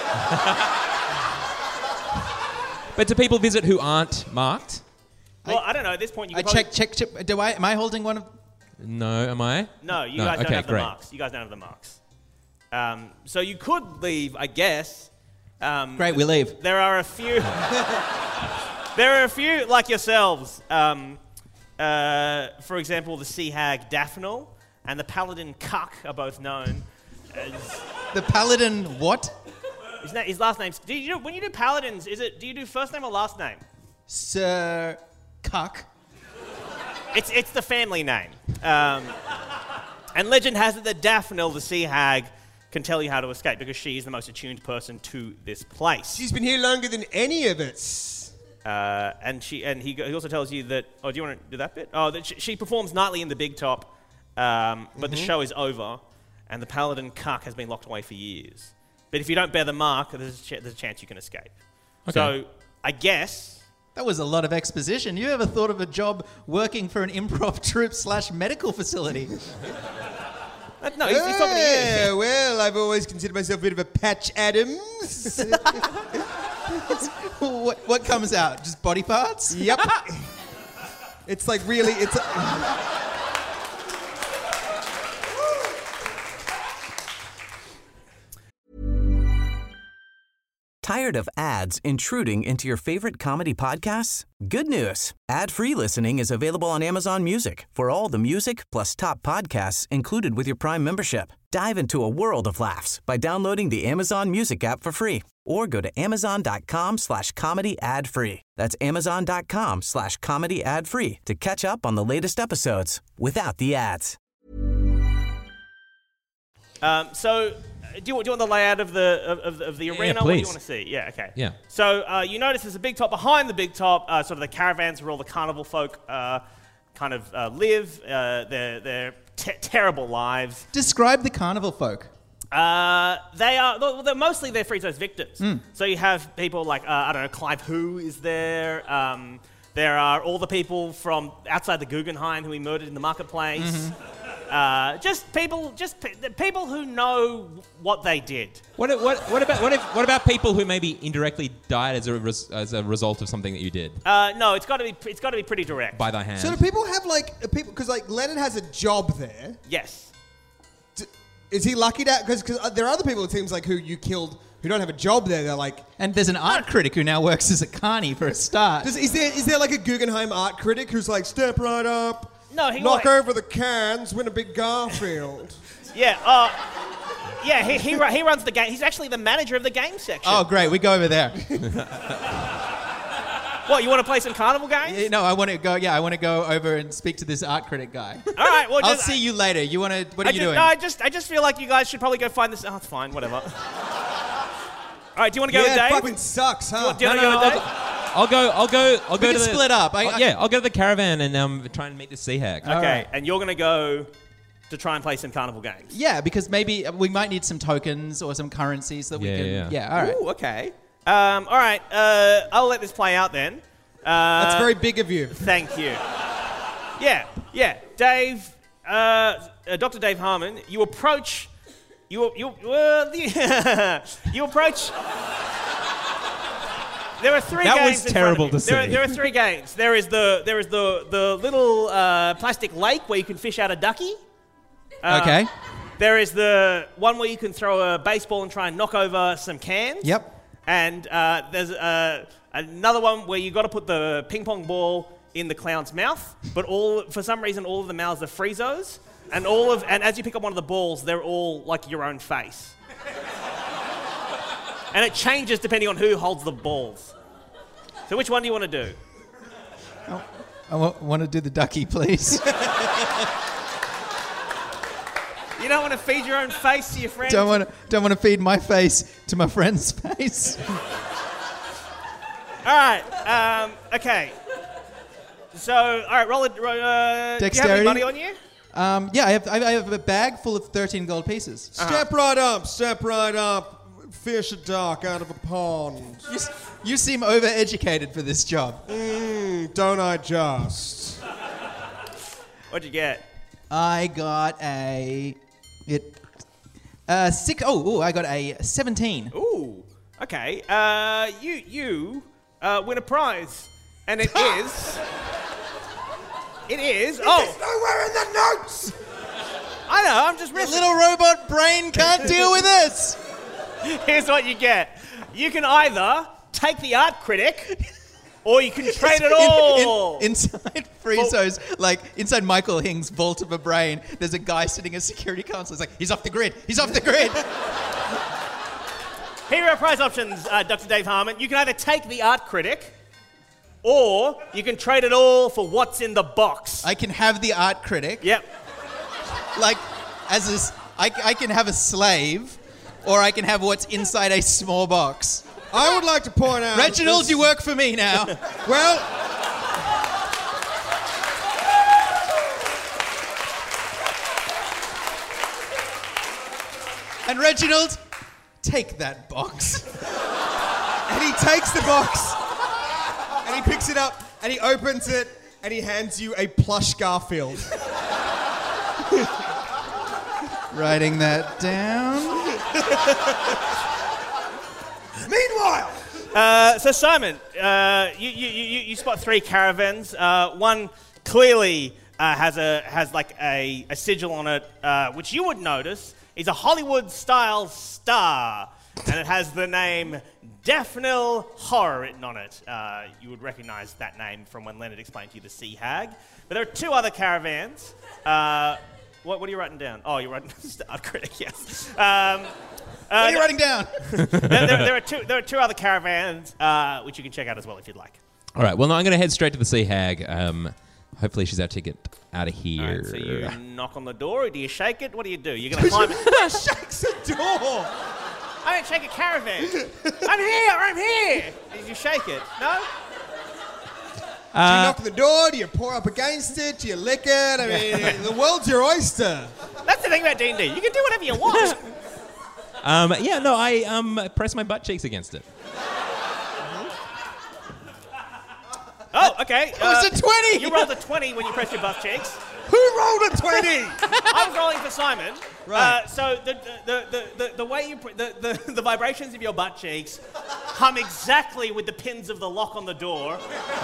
but do people visit who aren't marked?
Well, I, don't know. At this point, you
I
could
check, check, check. Do I? Am I holding one of
No, am I?
No, you
No,
guys don't
okay,
have the
great.
marks. You guys don't have the marks. Um, so you could leave, I guess. Um,
Great, we leave.
There are a few. There are a few like yourselves. Um, uh, for example, the sea hag Daphne and the paladin Cuck are both known as.
The paladin what?
His, na- his last name's. Do you do, when you do paladins? Is it? Do you do first name or last name?
Sir Cuck.
It's it's the family name. Um, and legend has it that Daphne, the sea hag, can tell you how to escape because she is the most attuned person to this place.
She's been here longer than any of us.
Uh, and she and he, he also tells you that. Oh, do you want to do that bit? Oh, that she, she performs nightly in the Big Top, um, but
Mm-hmm.
the show is over, and the paladin Cuck has been locked away for years. But if you don't bear the mark, there's a, ch- there's a chance you can escape.
Okay.
So I guess.
That was a lot of exposition. You ever thought of a job working for an improv troupe slash medical facility?
Uh, no, he's, he's talking to you.
Yeah, well, I've always considered myself a bit of a Patch Adams.
what, what comes out? Just body parts?
Yep. It's like really, it's.
Tired of ads intruding into your favorite comedy podcasts? Good news. Ad-free listening is available on Amazon Music for all the music plus top podcasts included with your Prime membership. Dive into a world of laughs by downloading the Amazon Music app for free or go to amazon.com slash comedy ad free. That's amazon.com slash comedy ad free to catch up on the latest episodes without the ads.
Um, so, uh, do you, want- do you want the layout of the of, of, of the
Yeah,
arena? What do you
please.
want to see? Yeah, okay.
Yeah.
So uh, you notice there's a big top behind the big top, uh, sort of the caravans where all the carnival folk uh, kind of uh, live. Uh, their their te- terrible lives.
Describe the carnival folk.
Uh, they are well, they're mostly they're Friezo's victims.
Hmm.
So you have people like uh, I don't know, Clive Who is there. Um, there are all the people from outside the Guggenheim who he murdered in the marketplace.
Mm-hmm.
Uh, just people, just pe- the people who know what they did.
What, what, what about what, if, what about people who maybe indirectly died as a res, as a result of something that you did
Uh, no, it's got to be it's got to be pretty direct.
by thy hand?
So do people have like uh, people? Because like Leonard has a job there.
Yes.
D- Is he lucky to? Because because there are other people it seems like who you killed who don't have a job there. They're like.
And there's an art critic who now works as a carny for a start.
Does, is there is there like a Guggenheim art critic who's like step right up,
No, he
knock
wa-
over the cans, win a big Garfield?
Yeah. Uh, yeah. He he, ru- he runs the game. He's actually the manager of the game section.
Oh, great. We go over there.
What? You want to play some carnival games?
Yeah, no, I want to go. Yeah, I want to go over and speak to this art critic guy.
All right. Well,
I'll
just,
see you later. You want to? What are
I
you
just,
doing?
No, I just I just feel like you guys should probably go find this. Oh, it's fine. Whatever. All right. Do you want to go
yeah,
with
it
Dave?
fucking sucks, huh?
Do you want to
No,
go
no,
with
no,
Dave?
I'll go. I'll go. I'll go
we
to
can
the
split up. I,
I'll-
I-
yeah, I'll go to the caravan and um, try and meet the sea hag.
Okay.
right.
And you're gonna go to try and play some carnival games.
Yeah, because maybe we might need some tokens or some currencies that we
Yeah,
can.
yeah,
Yeah. All right.
Ooh, okay. Um, all right. Uh, I'll let this play out then. Uh,
That's very big of you.
Thank you. Yeah, yeah. Dave, uh, uh, Doctor Dave Harmon, you approach, you, you, uh, you approach. There are three
That
games
was
in
terrible
front of
to
you. There, are-
see.
there are three games. There is the there is the the little uh, plastic lake where you can fish out a ducky. Uh,
okay.
There is the one where you can throw a baseball and try and knock over some cans.
Yep.
And uh, there's uh, another one where you got to put the ping pong ball in the clown's mouth, but all for some reason all of the mouths are Friezos, and all of and as you pick up one of the balls, they're all like your own face. And it changes depending on who holds the balls. So which one do you want to do?
I w- want to do the ducky, please.
You don't want to feed your own face to your friends?
don't want to. Don't want to feed my face to my friend's face.
All right. Um, okay. So, all right, roll it. Uh, do you have
Dexterity?
any money on you?
Um, yeah, I have. I have a bag full of thirteen gold pieces.
Step right up, step right up. Fish a duck out of a pond.
You, s- you seem overeducated for this job.
Mm, don't I just?
What'd you get?
I got a it uh six oh oh I got a seventeen.
Ooh. Okay. Uh, you you uh, win a prize, and it is It is. Oh,
It's nowhere in the notes.
I know. I'm just
The
riffing.
little robot brain can't deal with this.
Here's what you get. You can either take the art critic, or you can trade it all.
In, in, inside Friezo's, like inside Michael Hing's vault of a brain, there's a guy sitting as security counsel. He's like, he's off the grid. He's off the grid.
Here are our prize options, uh, Doctor Dave Harmon. You can either take the art critic, or you can trade it all for what's in the box.
I can have the art critic.
Yep.
Like, as a, s- I, I can have a slave, or I can have what's inside a small box.
I would like to point out...
Reginald,
this-
you work for me now.
Well...
And Reginald, take that box.
And he takes the box, and he picks it up, and he opens it, and he hands you a plush Garfield.
Writing that down.
Meanwhile...
Uh, so Simon, uh, you, you, you, you spot three caravans. Uh, one clearly uh, has a has like a, a sigil on it, uh, which you would notice is a Hollywood-style star, and it has the name Daphne Horror written on it. Uh, you would recognize that name from when Leonard explained to you the Sea Hag. But there are two other caravans. Uh, what, what are you writing down? Oh, you're writing Star Critic, yes. Um,
What are you writing down?
there, there, there are two. There are two other caravans, uh, which you can check out as well if you'd like.
All right. Well, no, I'm going to head straight to the Sea Hag. Um, hopefully, she's our ticket out of here.
All right, so you knock on the door, or do you shake it? What do you do? You're gonna climb it?
shakes the door.
I don't shake a caravan. I'm here. I'm here. Did you shake it? No.
Do you knock on the door? Do you pour up against it? Do you lick it? I mean, the world's your oyster.
That's the thing about D and D. You can do whatever you want.
Um, yeah, no, I um, press my butt cheeks against it.
Oh, okay.
It was a twenty.
You rolled a twenty when you pressed your butt cheeks.
Who rolled a twenty?
I was rolling for Simon.
Right.
Uh, so the the, the, the the way you pr- the, the the vibrations of your butt cheeks hum exactly with the pins of the lock on the door.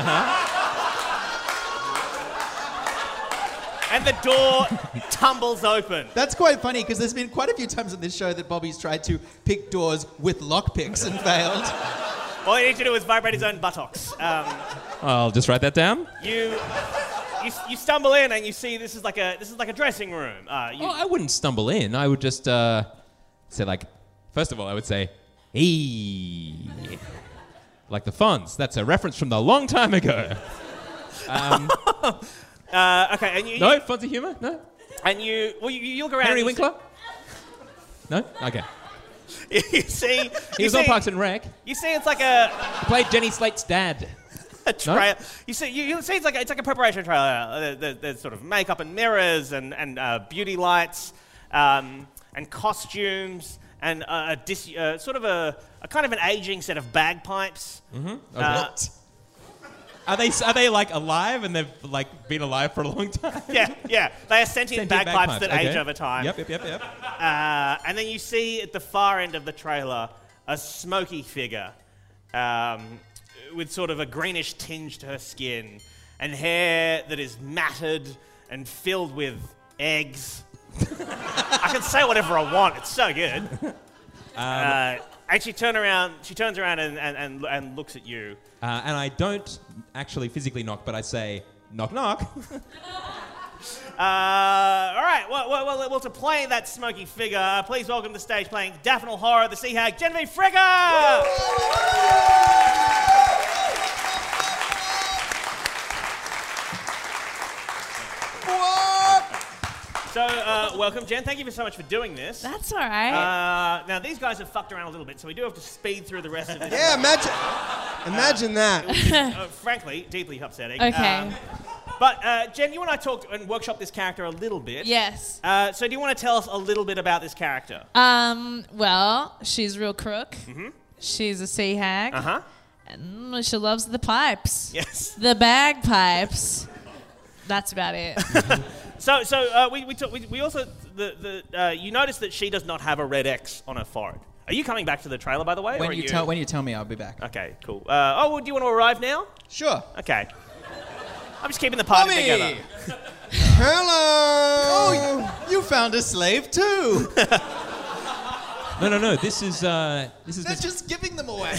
And the door tumbles open.
That's quite funny because there's been quite a few times on this show that Bobby's tried to pick doors with lockpicks and failed.
All you need to do is vibrate his own buttocks. Um,
I'll just write that down.
you, you you stumble in and you see this is like a this is like a dressing room. Uh, you,
Oh, I wouldn't stumble in. I would just uh, say, like, first of all, I would say, hey. Like the Fonz. That's a reference from the long time ago. Um,
uh, okay, and you,
no? Fonzie humor? No?
and you well you, you look around.
Henry
and you
Winkler? No? Okay.
See, you see,
He
you
was
see,
on Parks and Rec.
You see, it's like a,
He played Jenny Slate's dad.
a trailer. You see, you, you see, it's like a, it's like a preparation trailer. Uh, there- there- there's sort of makeup and mirrors and and uh, beauty lights um, and costumes and uh, a dis, uh, sort of a, a kind of an aging set of bagpipes. Mm-hmm. Uh,
Are they are they like alive and they've like been alive for a long time?
yeah, yeah. They are sentient,
Sentient
bagpipes, that
okay.
age over time.
Yep, yep, yep, yep.
Uh, and then you see at the far end of the trailer a smoky figure um, with sort of a greenish tinge to her skin and hair that is matted and filled with eggs. I can say whatever I want. It's so good. uh, and she turn around. She turns around and, and, and, and looks at you.
Uh, and I don't actually physically knock, but I say, knock, knock.
Uh, all right. Well, well, well, well, to play that smoky figure, uh, please welcome to the stage playing Daphne Horror, the Sea Hag, Genevieve Frigga. So, uh, welcome, Jen. Thank you so much for doing this.
That's all right.
Uh, now, these guys have fucked around a little bit, so we do have to speed through the rest of this.
Yeah, imagine, imagine that.
Uh, frankly, deeply upsetting.
Okay.
Um, but, uh, Jen, you and I talked and workshopped this character a little bit.
yes.
Uh, so, do you want to tell us a little bit about this character?
Um. Well, she's real crook. Mm-hmm. She's a sea hag.
Uh huh.
And she loves the pipes.
Yes.
The bagpipes. That's about it.
So, so uh, we we, talk, we we also the the uh, you notice that she does not have a red X on her forehead. Are you coming back to the trailer, by the way? or
When
are
you tell when you tell me, I'll be back.
Okay, cool. Uh, oh, well, do you want to arrive now?
Sure.
Okay. I'm just keeping the party
Bobby!
together.
Hello.
Oh, you found a slave too.
No, no, no. This is uh, this is
They're
the
just giving them away.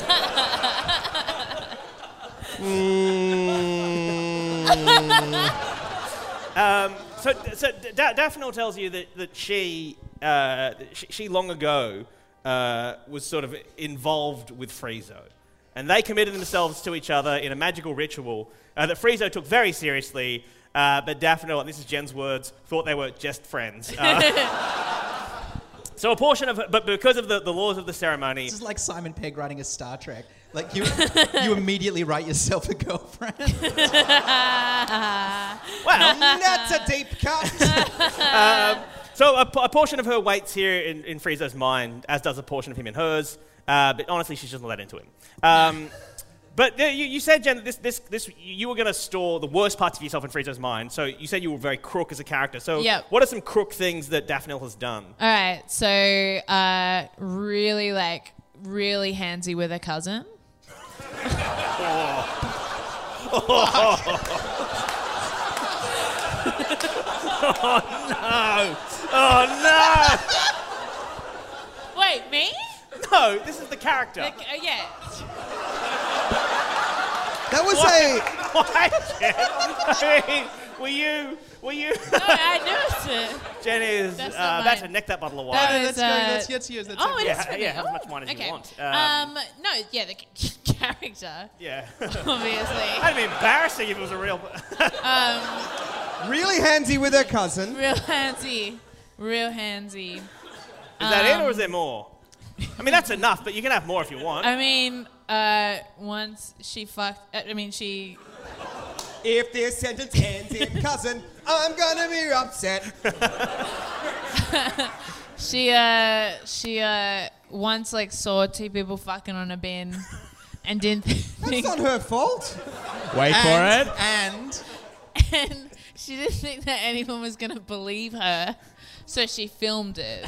Um, so, so da- Daphne tells you that that she, uh, she, she long ago uh, was sort of involved with Friezo, and they committed themselves to each other in a magical ritual uh, that Friezo took very seriously. Uh, but Daphne, and this is Jen's words, thought they were just friends. Uh, so a portion of, but because of the, the laws of the ceremony,
This is like Simon Pegg writing a Star Trek. Like you, you immediately write yourself a girlfriend.
well,
That's a deep cut.
so a, a portion of her waits here in, in Friezo's mind, as does a portion of him in hers. Uh, but honestly, she's just not that into him. Um, but uh, you, you said, Jen, that this, this, this, you were going to store the worst parts of yourself in Friezo's mind. So you said you were very crook as a character. So
Yep.
what are some crook things that Daphne has done?
All right, so uh, really like really handsy with her cousin.
Oh no!
Wait, me?
No, this is the character.
Like, uh, yeah.
That was a.
Why, Jen? I mean, were you, were you?
No, I noticed it.
Jen is
That's
uh,
not
about to
mine.
neck that bottle of wine.
That
Let's
is,
go.
uh,
Let's let's use. Let's
Oh, it
Yeah,
is for
yeah,
me.
have as much
Oh,
wine as you
okay.
want.
Um,
Um,
no, yeah, the c- character,
yeah.
obviously.
That'd be embarrassing if it was a real.
Really handsy with her cousin.
Real handsy. Real handsy.
Is that it, or
Um,
is there more? I mean, that's enough, but you can have more if you want.
I mean, uh, once she fucked, uh, I mean, she,
If this sentence ends in cousin, I'm gonna be upset.
she, uh, she, uh, once, like, saw two people fucking on a bin and didn't think,
It's not her fault.
wait for
and,
it.
and
and she didn't think that anyone was gonna believe her, so she filmed it.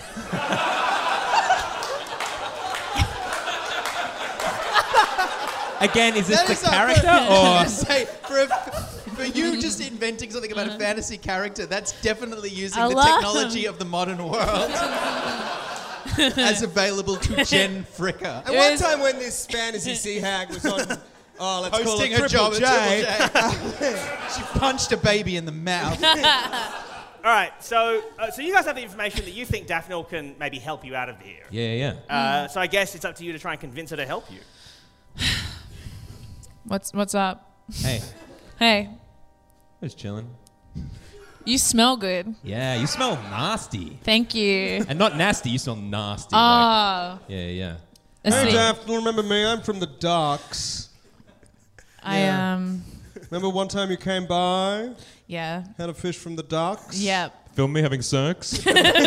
Again, is this
That
the
is not
character
fair.
or?
Just say, for, a, for you just inventing something about a fantasy character, that's definitely using
I
the
love-
technology of the modern world as available to Jen Fricker.
At
It
one
was-
time when this fantasy sea hag was on, oh, let's call
Hosting
it
her
Triple
job
J.
at Triple J. She punched a baby in the mouth.
All right, so uh, so you guys have the information that you think Daphne can maybe help you out of here.
Yeah, yeah.
Uh, so I guess it's up to you to try and convince her to help you.
What's, what's up?
Hey,
Hey,
just chilling.
you smell good.
Yeah, you smell nasty,
Thank you.
and not nasty. You smell nasty.
Oh,
like- yeah, yeah.
let's
Hey,
see.
Daphne, remember me? I'm from the docks.
I, um,
Remember one time you came by,
yeah.
had a fish from the docks?
Yep.
Film me having sex.
You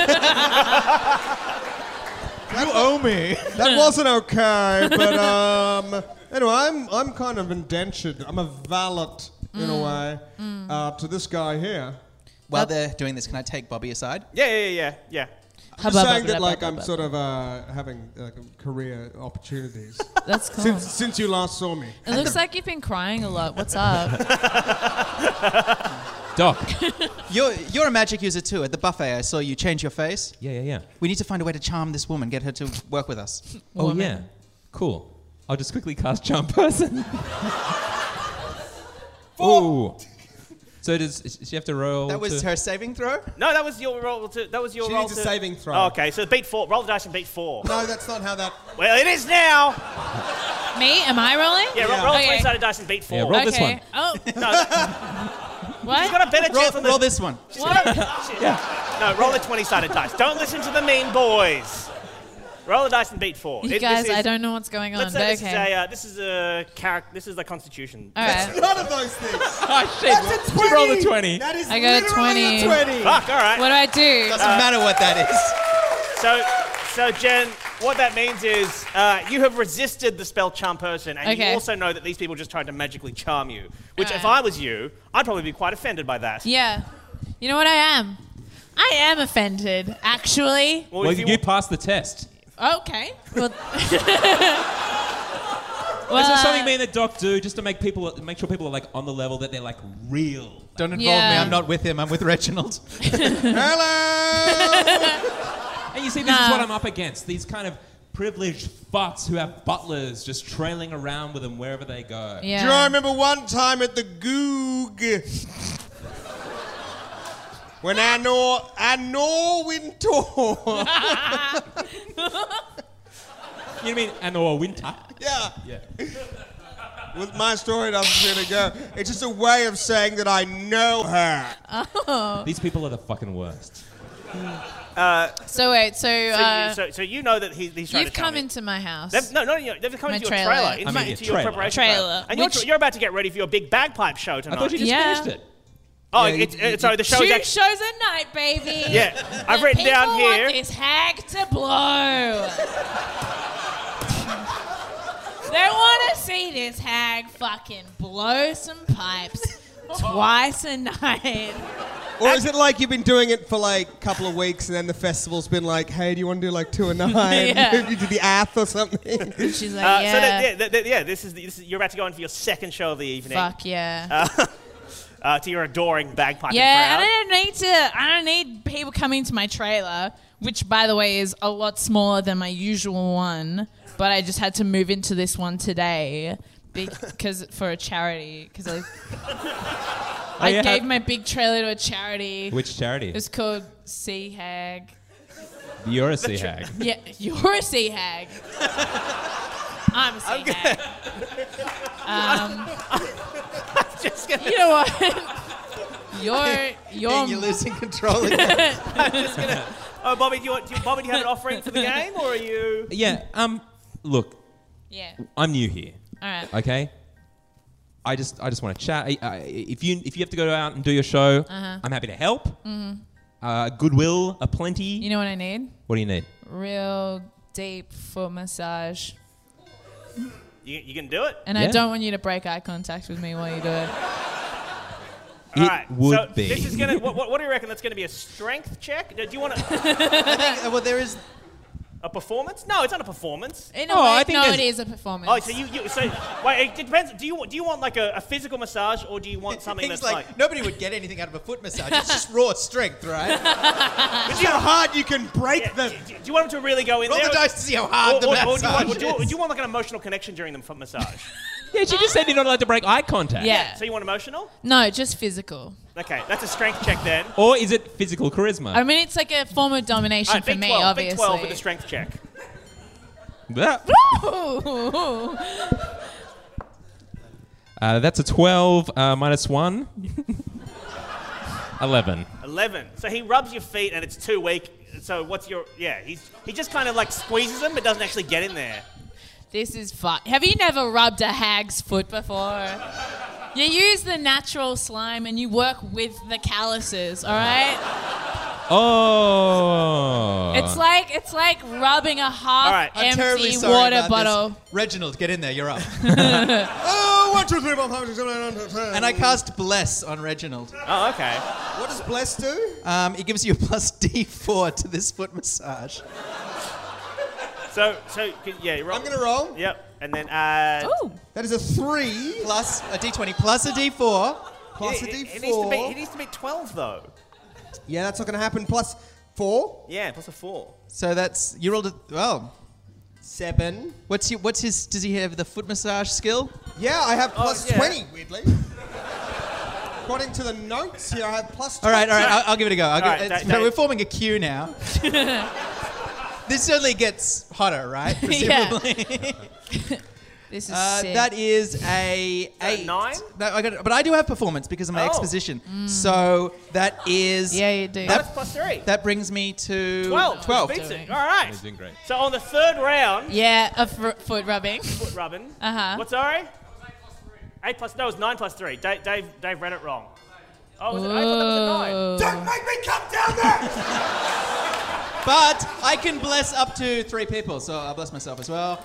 owe me. That wasn't okay, but um, anyway, I'm I'm kind of indentured. I'm a valet in a way uh, to this guy here.
While they're doing this, can I take Bobby aside?
Yeah, yeah, yeah, yeah.
I'm just saying that like I'm sort of uh, having like, career opportunities
That's cool.
since since you last saw me.
It looks like you've been crying a lot. What's up?
Doc.
You're you're a magic user too. At the buffet, I saw you change your face.
Yeah, yeah, yeah.
We need to find a way to charm this woman, get her to work with us.
Oh
Woman.
yeah. Cool. I'll just quickly cast charm person. Ooh. So does, does she have to roll?
That was
to-
her saving throw.
No, that was your roll. To, that was your
She
roll.
needs a
to-
saving throw.
Oh, okay, so beat four. Roll the dice and beat four.
No, that's not how that.
Well, it is now.
Me? Am I rolling?
Yeah, roll, roll a
Okay.
twenty-sided dice and beat four.
Yeah, roll this
Okay.
one.
Oh,
No, that-
what?
she's got a better
Roll,
chance on the.
roll this one.
No, roll the twenty-sided dice. Don't listen to the mean boys. Roll the dice and beat four.
You
It-
guys,
this is,
I don't know what's going on,
Let's
but
say this is
okay.
a uh, this is a character. This is the Constitution.
All right.
None of those things.
Oh shit!
That's a
She rolled a
twenty.
twenty.
That is
I got a
literally
twenty.
a twenty.
Fuck. All right.
What do I do?
Doesn't matter what that is.
So, so Jen, what that means is uh, you have resisted the spell charm person, and you
Okay.
also know that these people just tried to magically charm you. Which, if
Alright.
I was you, I'd probably be quite offended by that.
Yeah. You know what I am? I am offended, actually.
Well,
Well,
if
you,
you,
passed the test.
Okay. Well, Well,
Is there something
uh,
me and the doc do just to make people, make sure people are like on the level that they're like real?
Don't involve
Yeah.
me. I'm not with him. I'm with Reginald.
Hello.
And you see, this is
Nah.
what I'm up against. These kind of privileged fucks who have butlers just trailing around with them wherever they go.
Yeah.
Do you remember one time at the Goog when I know I know Winter?
You mean Anor Winter?
Yeah.
Yeah.
With my story doesn't really go. It's just a way of saying that I know her.
These people are the fucking worst.
So wait, so,
So,
uh,
you, so, so you know that he, he's trying
you've
to tell
come
me.
into my house.
They've, no, no, no, they've come
My
into
trailer.
your trailer,
I
into,
mean,
into
your
your
trailer.
preparation
Trailer,
And you're,
which-
you're about to get ready for your big bagpipe show tonight.
I thought you just
Yeah.
finished it.
oh,
Yeah, you-
it's, it's, sorry, the show
Two
is actually...
shows a night, baby.
Yeah, I've
The
written down
people
here...
want this hag to blow. They want to see this hag fucking blow some pipes twice a night.
Or is it like you've been doing it for like a couple of weeks and then the festival's been like, hey, do you want to do like two a night?
Yeah.
You do the ath or something?
She's like,
Uh,
yeah,
So that, yeah, that, that- yeah, this is, the, this is you're about to go in for your second show of the evening.
fuck yeah.
Uh, to your adoring bagpiping
yeah,
crowd.
and I don't need to. I don't need people coming to my trailer, which, by the way, is a lot smaller than my usual one. But I just had to move into this one today because for a charity. Because I, I
yeah,
gave
how-
my big trailer to a charity.
Which charity?
It was called Sea Hag.
You're a sea hag.
Yeah, you're a sea hag. I'm a sea hag. Um,
Just gonna,
you know what? you're you're
Dang, you're losing control again.
oh, Bobby, do you, want, do you, Bobby, do you have an offering for the game, or are you...
Yeah. Um. Look,
yeah.
I'm new here.
All right.
Okay. I just, I just want to chat. I, I, if you, if you have to go out and do your show,
Uh-huh.
I'm happy to help. Mm-hmm. Uh, goodwill aplenty.
You know what I need?
What do you need?
Real deep foot massage.
You, you can do it?
And I
Yeah.
don't want you to break eye contact with me while you do it.
It
All right.
would
so
be.
This is gonna. What, what, what do you reckon? That's going to be a strength check? Do you want a,
Uh, well, there is.
a performance? No, it's not a performance.
In a
Oh,
way,
I think
no,
there's-
it is a performance.
Oh, so you, you so wait. It depends. Do you do you want like a, a physical massage, or do you want something
Things
that's
like,
like?
nobody would get anything out of a foot massage. It's just raw strength, right?
See how hard you can break
Yeah,
them.
do, do you want them to really go in
Roll
there?
the dice to see how
Or,
hard the
or, or,
massage
do you want, or, do you, or do
is.
you want like an emotional connection during the foot massage?
Yeah, she just said you're not allowed to break eye contact.
yeah.
So you want emotional?
No, just physical.
Okay, that's a strength check then.
Or is it physical charisma?
I mean, it's like a form of domination
All right,
for
big
me,
twelve,
obviously.
big twelve with the strength check.
That-
Ooh.
uh, that's a twelve uh, minus one. Eleven.
Eleven. So he rubs your feet and it's too weak. So what's your? Yeah, he's he just kind of like squeezes them, but doesn't actually get in there.
This is fun. Have you never rubbed a hag's foot before? You use the natural slime and you work with the calluses, all right?
Oh.
It's like it's like rubbing a half
All right,
I'm terribly
empty
sorry
water
about
bottle.
this. Reginald, get in there. You're up.
Oh, one, two, three, four, five, six, seven, eight, nine, ten.
And I cast Bless on Reginald.
Oh, okay.
What does Bless do?
Um, it gives you a plus D four to this foot massage.
So so yeah, you roll.
I'm going to roll.
Yep, and then add.
Ooh.
That is a three
Plus a D twenty, plus a D four.
plus
He-
a
he-
D
He needs to be. He
four.
needs to be twelve though.
Yeah, that's not going to happen. Plus four.
Yeah, plus a four.
So that's you rolled a well.
Seven.
What's your, what's his? Does he have the foot massage skill?
Yeah, I have plus
yeah.
twenty, weirdly. According to the notes here, I have plus
All
twenty.
right, all right. I'll, I'll give it a go. I'll give,
right,
it's-
Da-
but
Dave.
we're forming a queue now. This only gets hotter, right?
Yeah.
Presumably.
This is
Uh,
sick.
that is a
that
eight.
nine?
No, I got, but I do have performance because of my
Oh.
exposition. So that is.
Yeah, you do.
That's plus three.
That brings me to
Twelve.
Twelve.
Beats it. All right.
He's doing great.
So on the third round,
yeah, a fr- foot rubbing.
foot rubbing.
Uh-huh.
What's sorry? Eight plus. No, it was nine plus three. Dave, Dave, Dave read it wrong. Oh, was it? I thought that was a nine.
Whoa.
Don't make me come down there!
But I can bless up to three people, so I'll bless myself as well.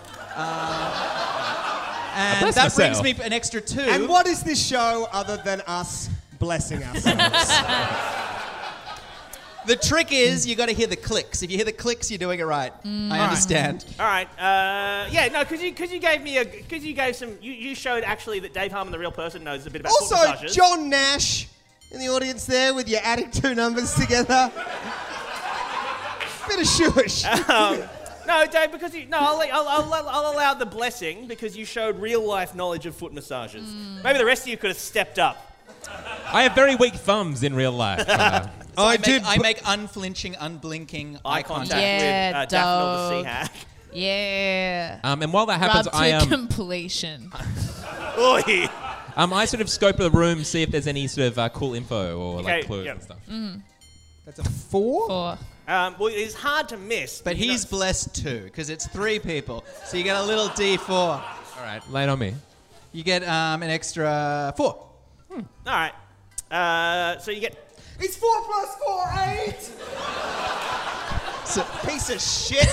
Uh, and
bless
that
myself.
brings me an extra two.
And what is this show other than us blessing ourselves?
The trick is you got to hear the clicks. If you hear the clicks, you're doing it right. I understand.
All right. Uh, yeah, no, because you because you gave me a because you gave some you, you showed actually that Dave Harmon, the real person, knows a bit about
Also,
foot massages.
John Nash in the audience there with you adding two numbers together. Bit of shush.
Um, no, Dave, because you no, I'll, I'll, I'll, I'll allow the blessing because you showed real life knowledge of foot massages.
Mm.
Maybe the rest of you could have stepped up.
I have very weak thumbs in real life. Uh,
So I,
I
make,
did
I
bu-
make unflinching, unblinking eye,
Eye contact
contact.
Yeah,
with uh, Daphne the
dog.
Sea Hack.
Yeah.
um, and while that happens,
Rub to
I um,
completion.
Oi.
um, I sort of scope the room, see if there's any sort of uh, cool info or
Okay,
like clues
yep.
and stuff.
That's a four?
Four.
Um, well, it's hard to miss.
But
you
he's
know-
blessed too, because it's three people. So you get a little D four.
All right, lay it on me.
You get um, an extra four.
All right. Uh, so you get.
It's four plus four, eight!
So,
Piece of shit.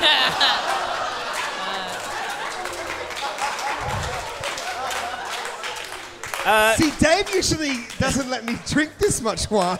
See, Dave usually doesn't let me drink this much wine.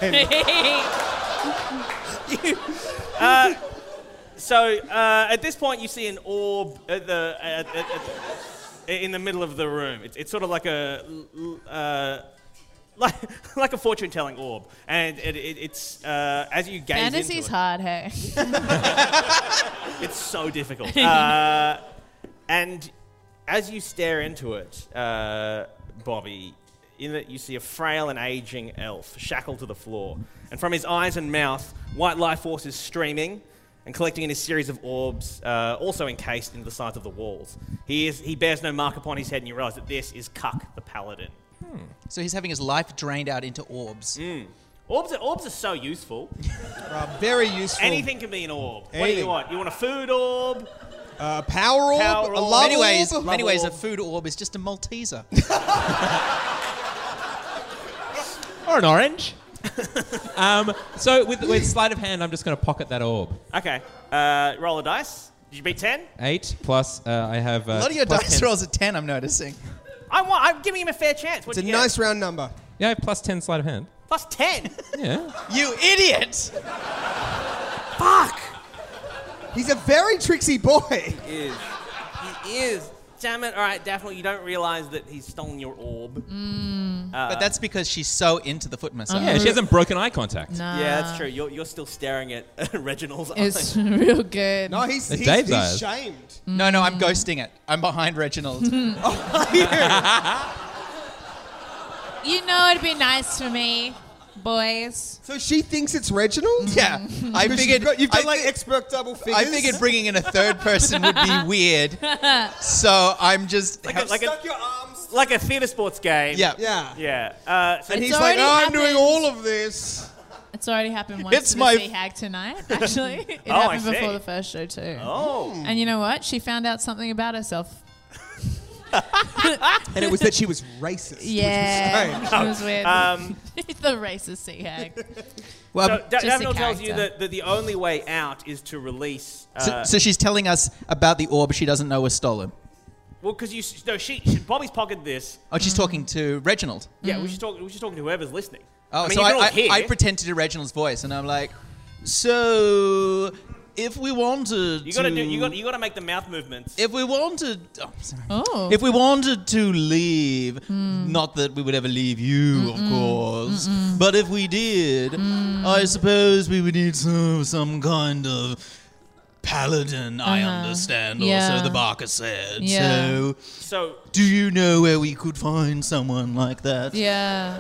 So uh, at this point, you see an orb at the at, at, at, in the middle of the room. It's, it's sort of like a uh, like like a fortune-telling orb, and it, it, it's uh, as you gaze
Fantasy's
into it,
hard, hey.
it's so difficult. Uh, and as you stare into it, uh, Bobby, in it you see a frail and aging elf shackled to the floor, and from his eyes and mouth, white life force is streaming and collecting in a series of orbs, uh, also encased into the sides of the walls. He is he bears no mark upon his head, and you realise that this is Cuck the Paladin.
so he's having his life drained out into orbs.
Orbs are, orbs are so useful.
Uh, very useful.
Anything can be an orb. What do
Anything.
you want? You want a food orb?
Uh, power orb,
Power
a
orb.
love
Many ways,
orb.
many
Love
ways, a
orb.
food orb is just a Malteser.
Or an orange. um, so with, with sleight of hand, I'm just going to pocket that orb.
Okay. Uh, roll a dice. Did you beat ten?
Eight plus uh, I have. Uh,
A lot of your
plus
dice
ten.
rolls are ten, I'm noticing.
I want. I'm giving him a fair chance.
It's
What'd
a
you get?
nice round number.
Yeah, I have plus ten sleight of hand.
Plus ten.
Yeah.
You idiot!
Fuck.
He's a very tricksy boy.
He is. He is. Damn it. All right, Daphne, you don't realise that he's stolen your orb.
But that's because she's so into the foot massage.
Yeah, she hasn't broken eye contact.
Nah.
Yeah, that's true. You're, you're still staring at Reginald's
It's
eyes.
real good.
No, he's,
It's
he's,
Dave's
he's
eyes.
shamed.
No, no, I'm ghosting it. I'm behind Reginald.
You know it'd be nice for me, boys.
So she thinks it's Reginald?
Yeah, I
Because
figured
you've got, you've got
I
like
fi-
expert double figures.
I figured bringing in a third person would be weird. So I'm just
Like a, like,
Stuck
a,
your arms.
like a theatre sports game.
yeah.
Yeah.
Yeah. Uh, so
And
It's
he's like,
already
oh, I'm doing
happened.
all of this.
It's already happened once
It's
to
my-
the Sea Hag tonight, actually. It
Oh, I
happened
see.
before the first show, too.
oh.
And you know what? She found out something about herself.
And it was that she was racist.
Yeah.
Which was strange.
It was weird.
Um,
the racist Sea Hag.
Well,
so Da-
Just a
Daphne tells you
character.
that, that the only way out is to release. Uh,
so, so she's telling us about the orb she doesn't know was stolen.
well, because you s- no, she, she Bobby's pocketed this.
Oh, she's talking to Reginald.
Yeah, we should talk. We should talk to whoever's listening.
Oh,
I mean,
so
you can all
I,
hear.
I, I pretend to do Reginald's voice, and I'm like, so if we wanted
You gotta
to,
do. You got. You gotta make the mouth movements.
if we wanted, oh, sorry.
Oh.
If we wanted to leave, not that we would ever leave you, of course, but if we did, I suppose we would need some, some kind of paladin, I
Uh-huh.
understand, or
Yeah.
so the Barker said.
Yeah.
So,
so
do you know where we could find someone like that?
Yeah.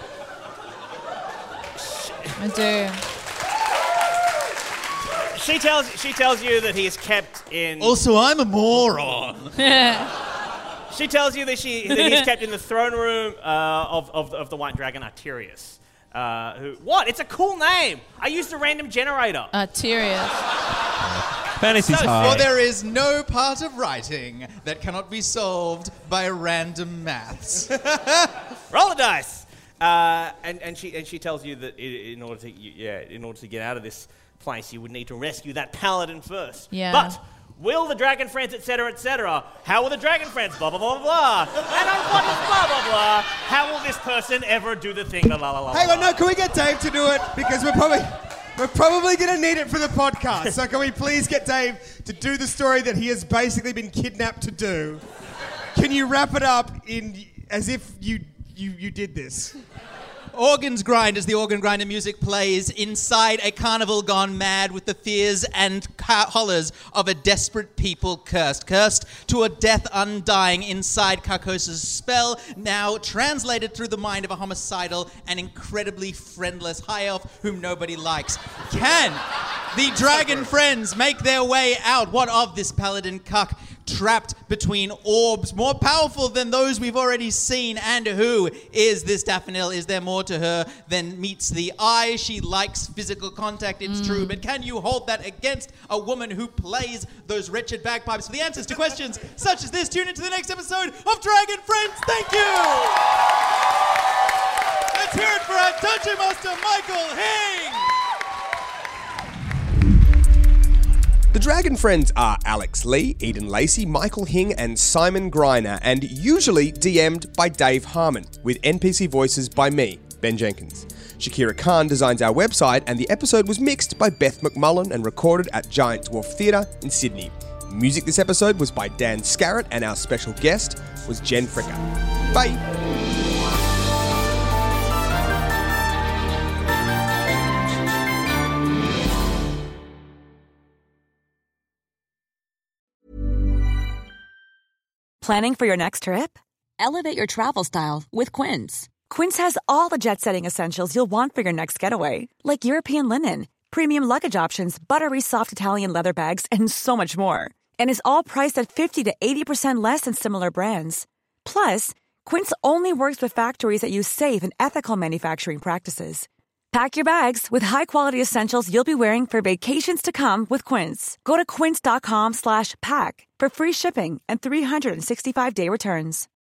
I do.
she tells. She tells you that he is kept in.
Also, I'm a moron.
She tells you that she that he's kept in the throne room uh, of, of of the White Dragon Arterius. Uh, who? What? It's a cool name. I used a random generator.
Arterius.
Fantasy's
So
hard.
For there is no part of writing that cannot be solved by random maths.
Roll the dice. Uh, and and she and she tells you that i- in order to you- yeah in order to get out of this place you would need to rescue that paladin first.
Yeah.
But will the dragon friends, et cetera, et cetera? How will the dragon friends? Blah blah blah blah blah. And on what is blah blah blah? How will this person ever do the thing? La la la la.
Hang
la.
on, no, can we get Dave to do it? Because we're probably... We're probably going to need it for the podcast. So can we please get Dave to do the story that he has basically been kidnapped to do? Can you wrap it up in as if you you, you did this?
Organs grind as the organ grinder music plays inside a carnival gone mad with the fears and ca- hollers of a desperate people cursed. Cursed to a death undying inside Carcosa's spell, now translated through the mind of a homicidal and incredibly friendless high elf whom nobody likes. Can the dragon friends make their way out? What of this paladin cuck trapped between orbs more powerful than those we've already seen? And who is this Daffodil? Is there more to her than meets the eye? She likes physical contact, it's mm. true, but can you hold that against a woman who plays those wretched bagpipes? For the answers to questions such as this, tune into the next episode of Dragon Friends. Thank you! Let's hear it for our Dungeon Master, Michael Hing!
The Dragon Friends are Alex Lee, Eden Lacey, Michael Hing, and Simon Greiner, and usually D M'd by Dave Harmon, with N P C voices by me, Ben Jenkins. Shakira Khan designs our website, and the episode was mixed by Beth McMullen and recorded at Giant Dwarf Theatre in Sydney. Music this episode was by Dan Scarrett, and our special guest was Jen Fricker. Bye!
Planning for your next trip? Elevate your travel style with Quince. Quince has all the jet-setting essentials you'll want for your next getaway, like European linen, premium luggage options, buttery soft Italian leather bags, and so much more. And is all priced at fifty to eighty percent less than similar brands. Plus, Quince only works with factories that use safe and ethical manufacturing practices. Pack your bags with high-quality essentials you'll be wearing for vacations to come with Quince. Go to quince.com slash pack for free shipping and three sixty-five day returns.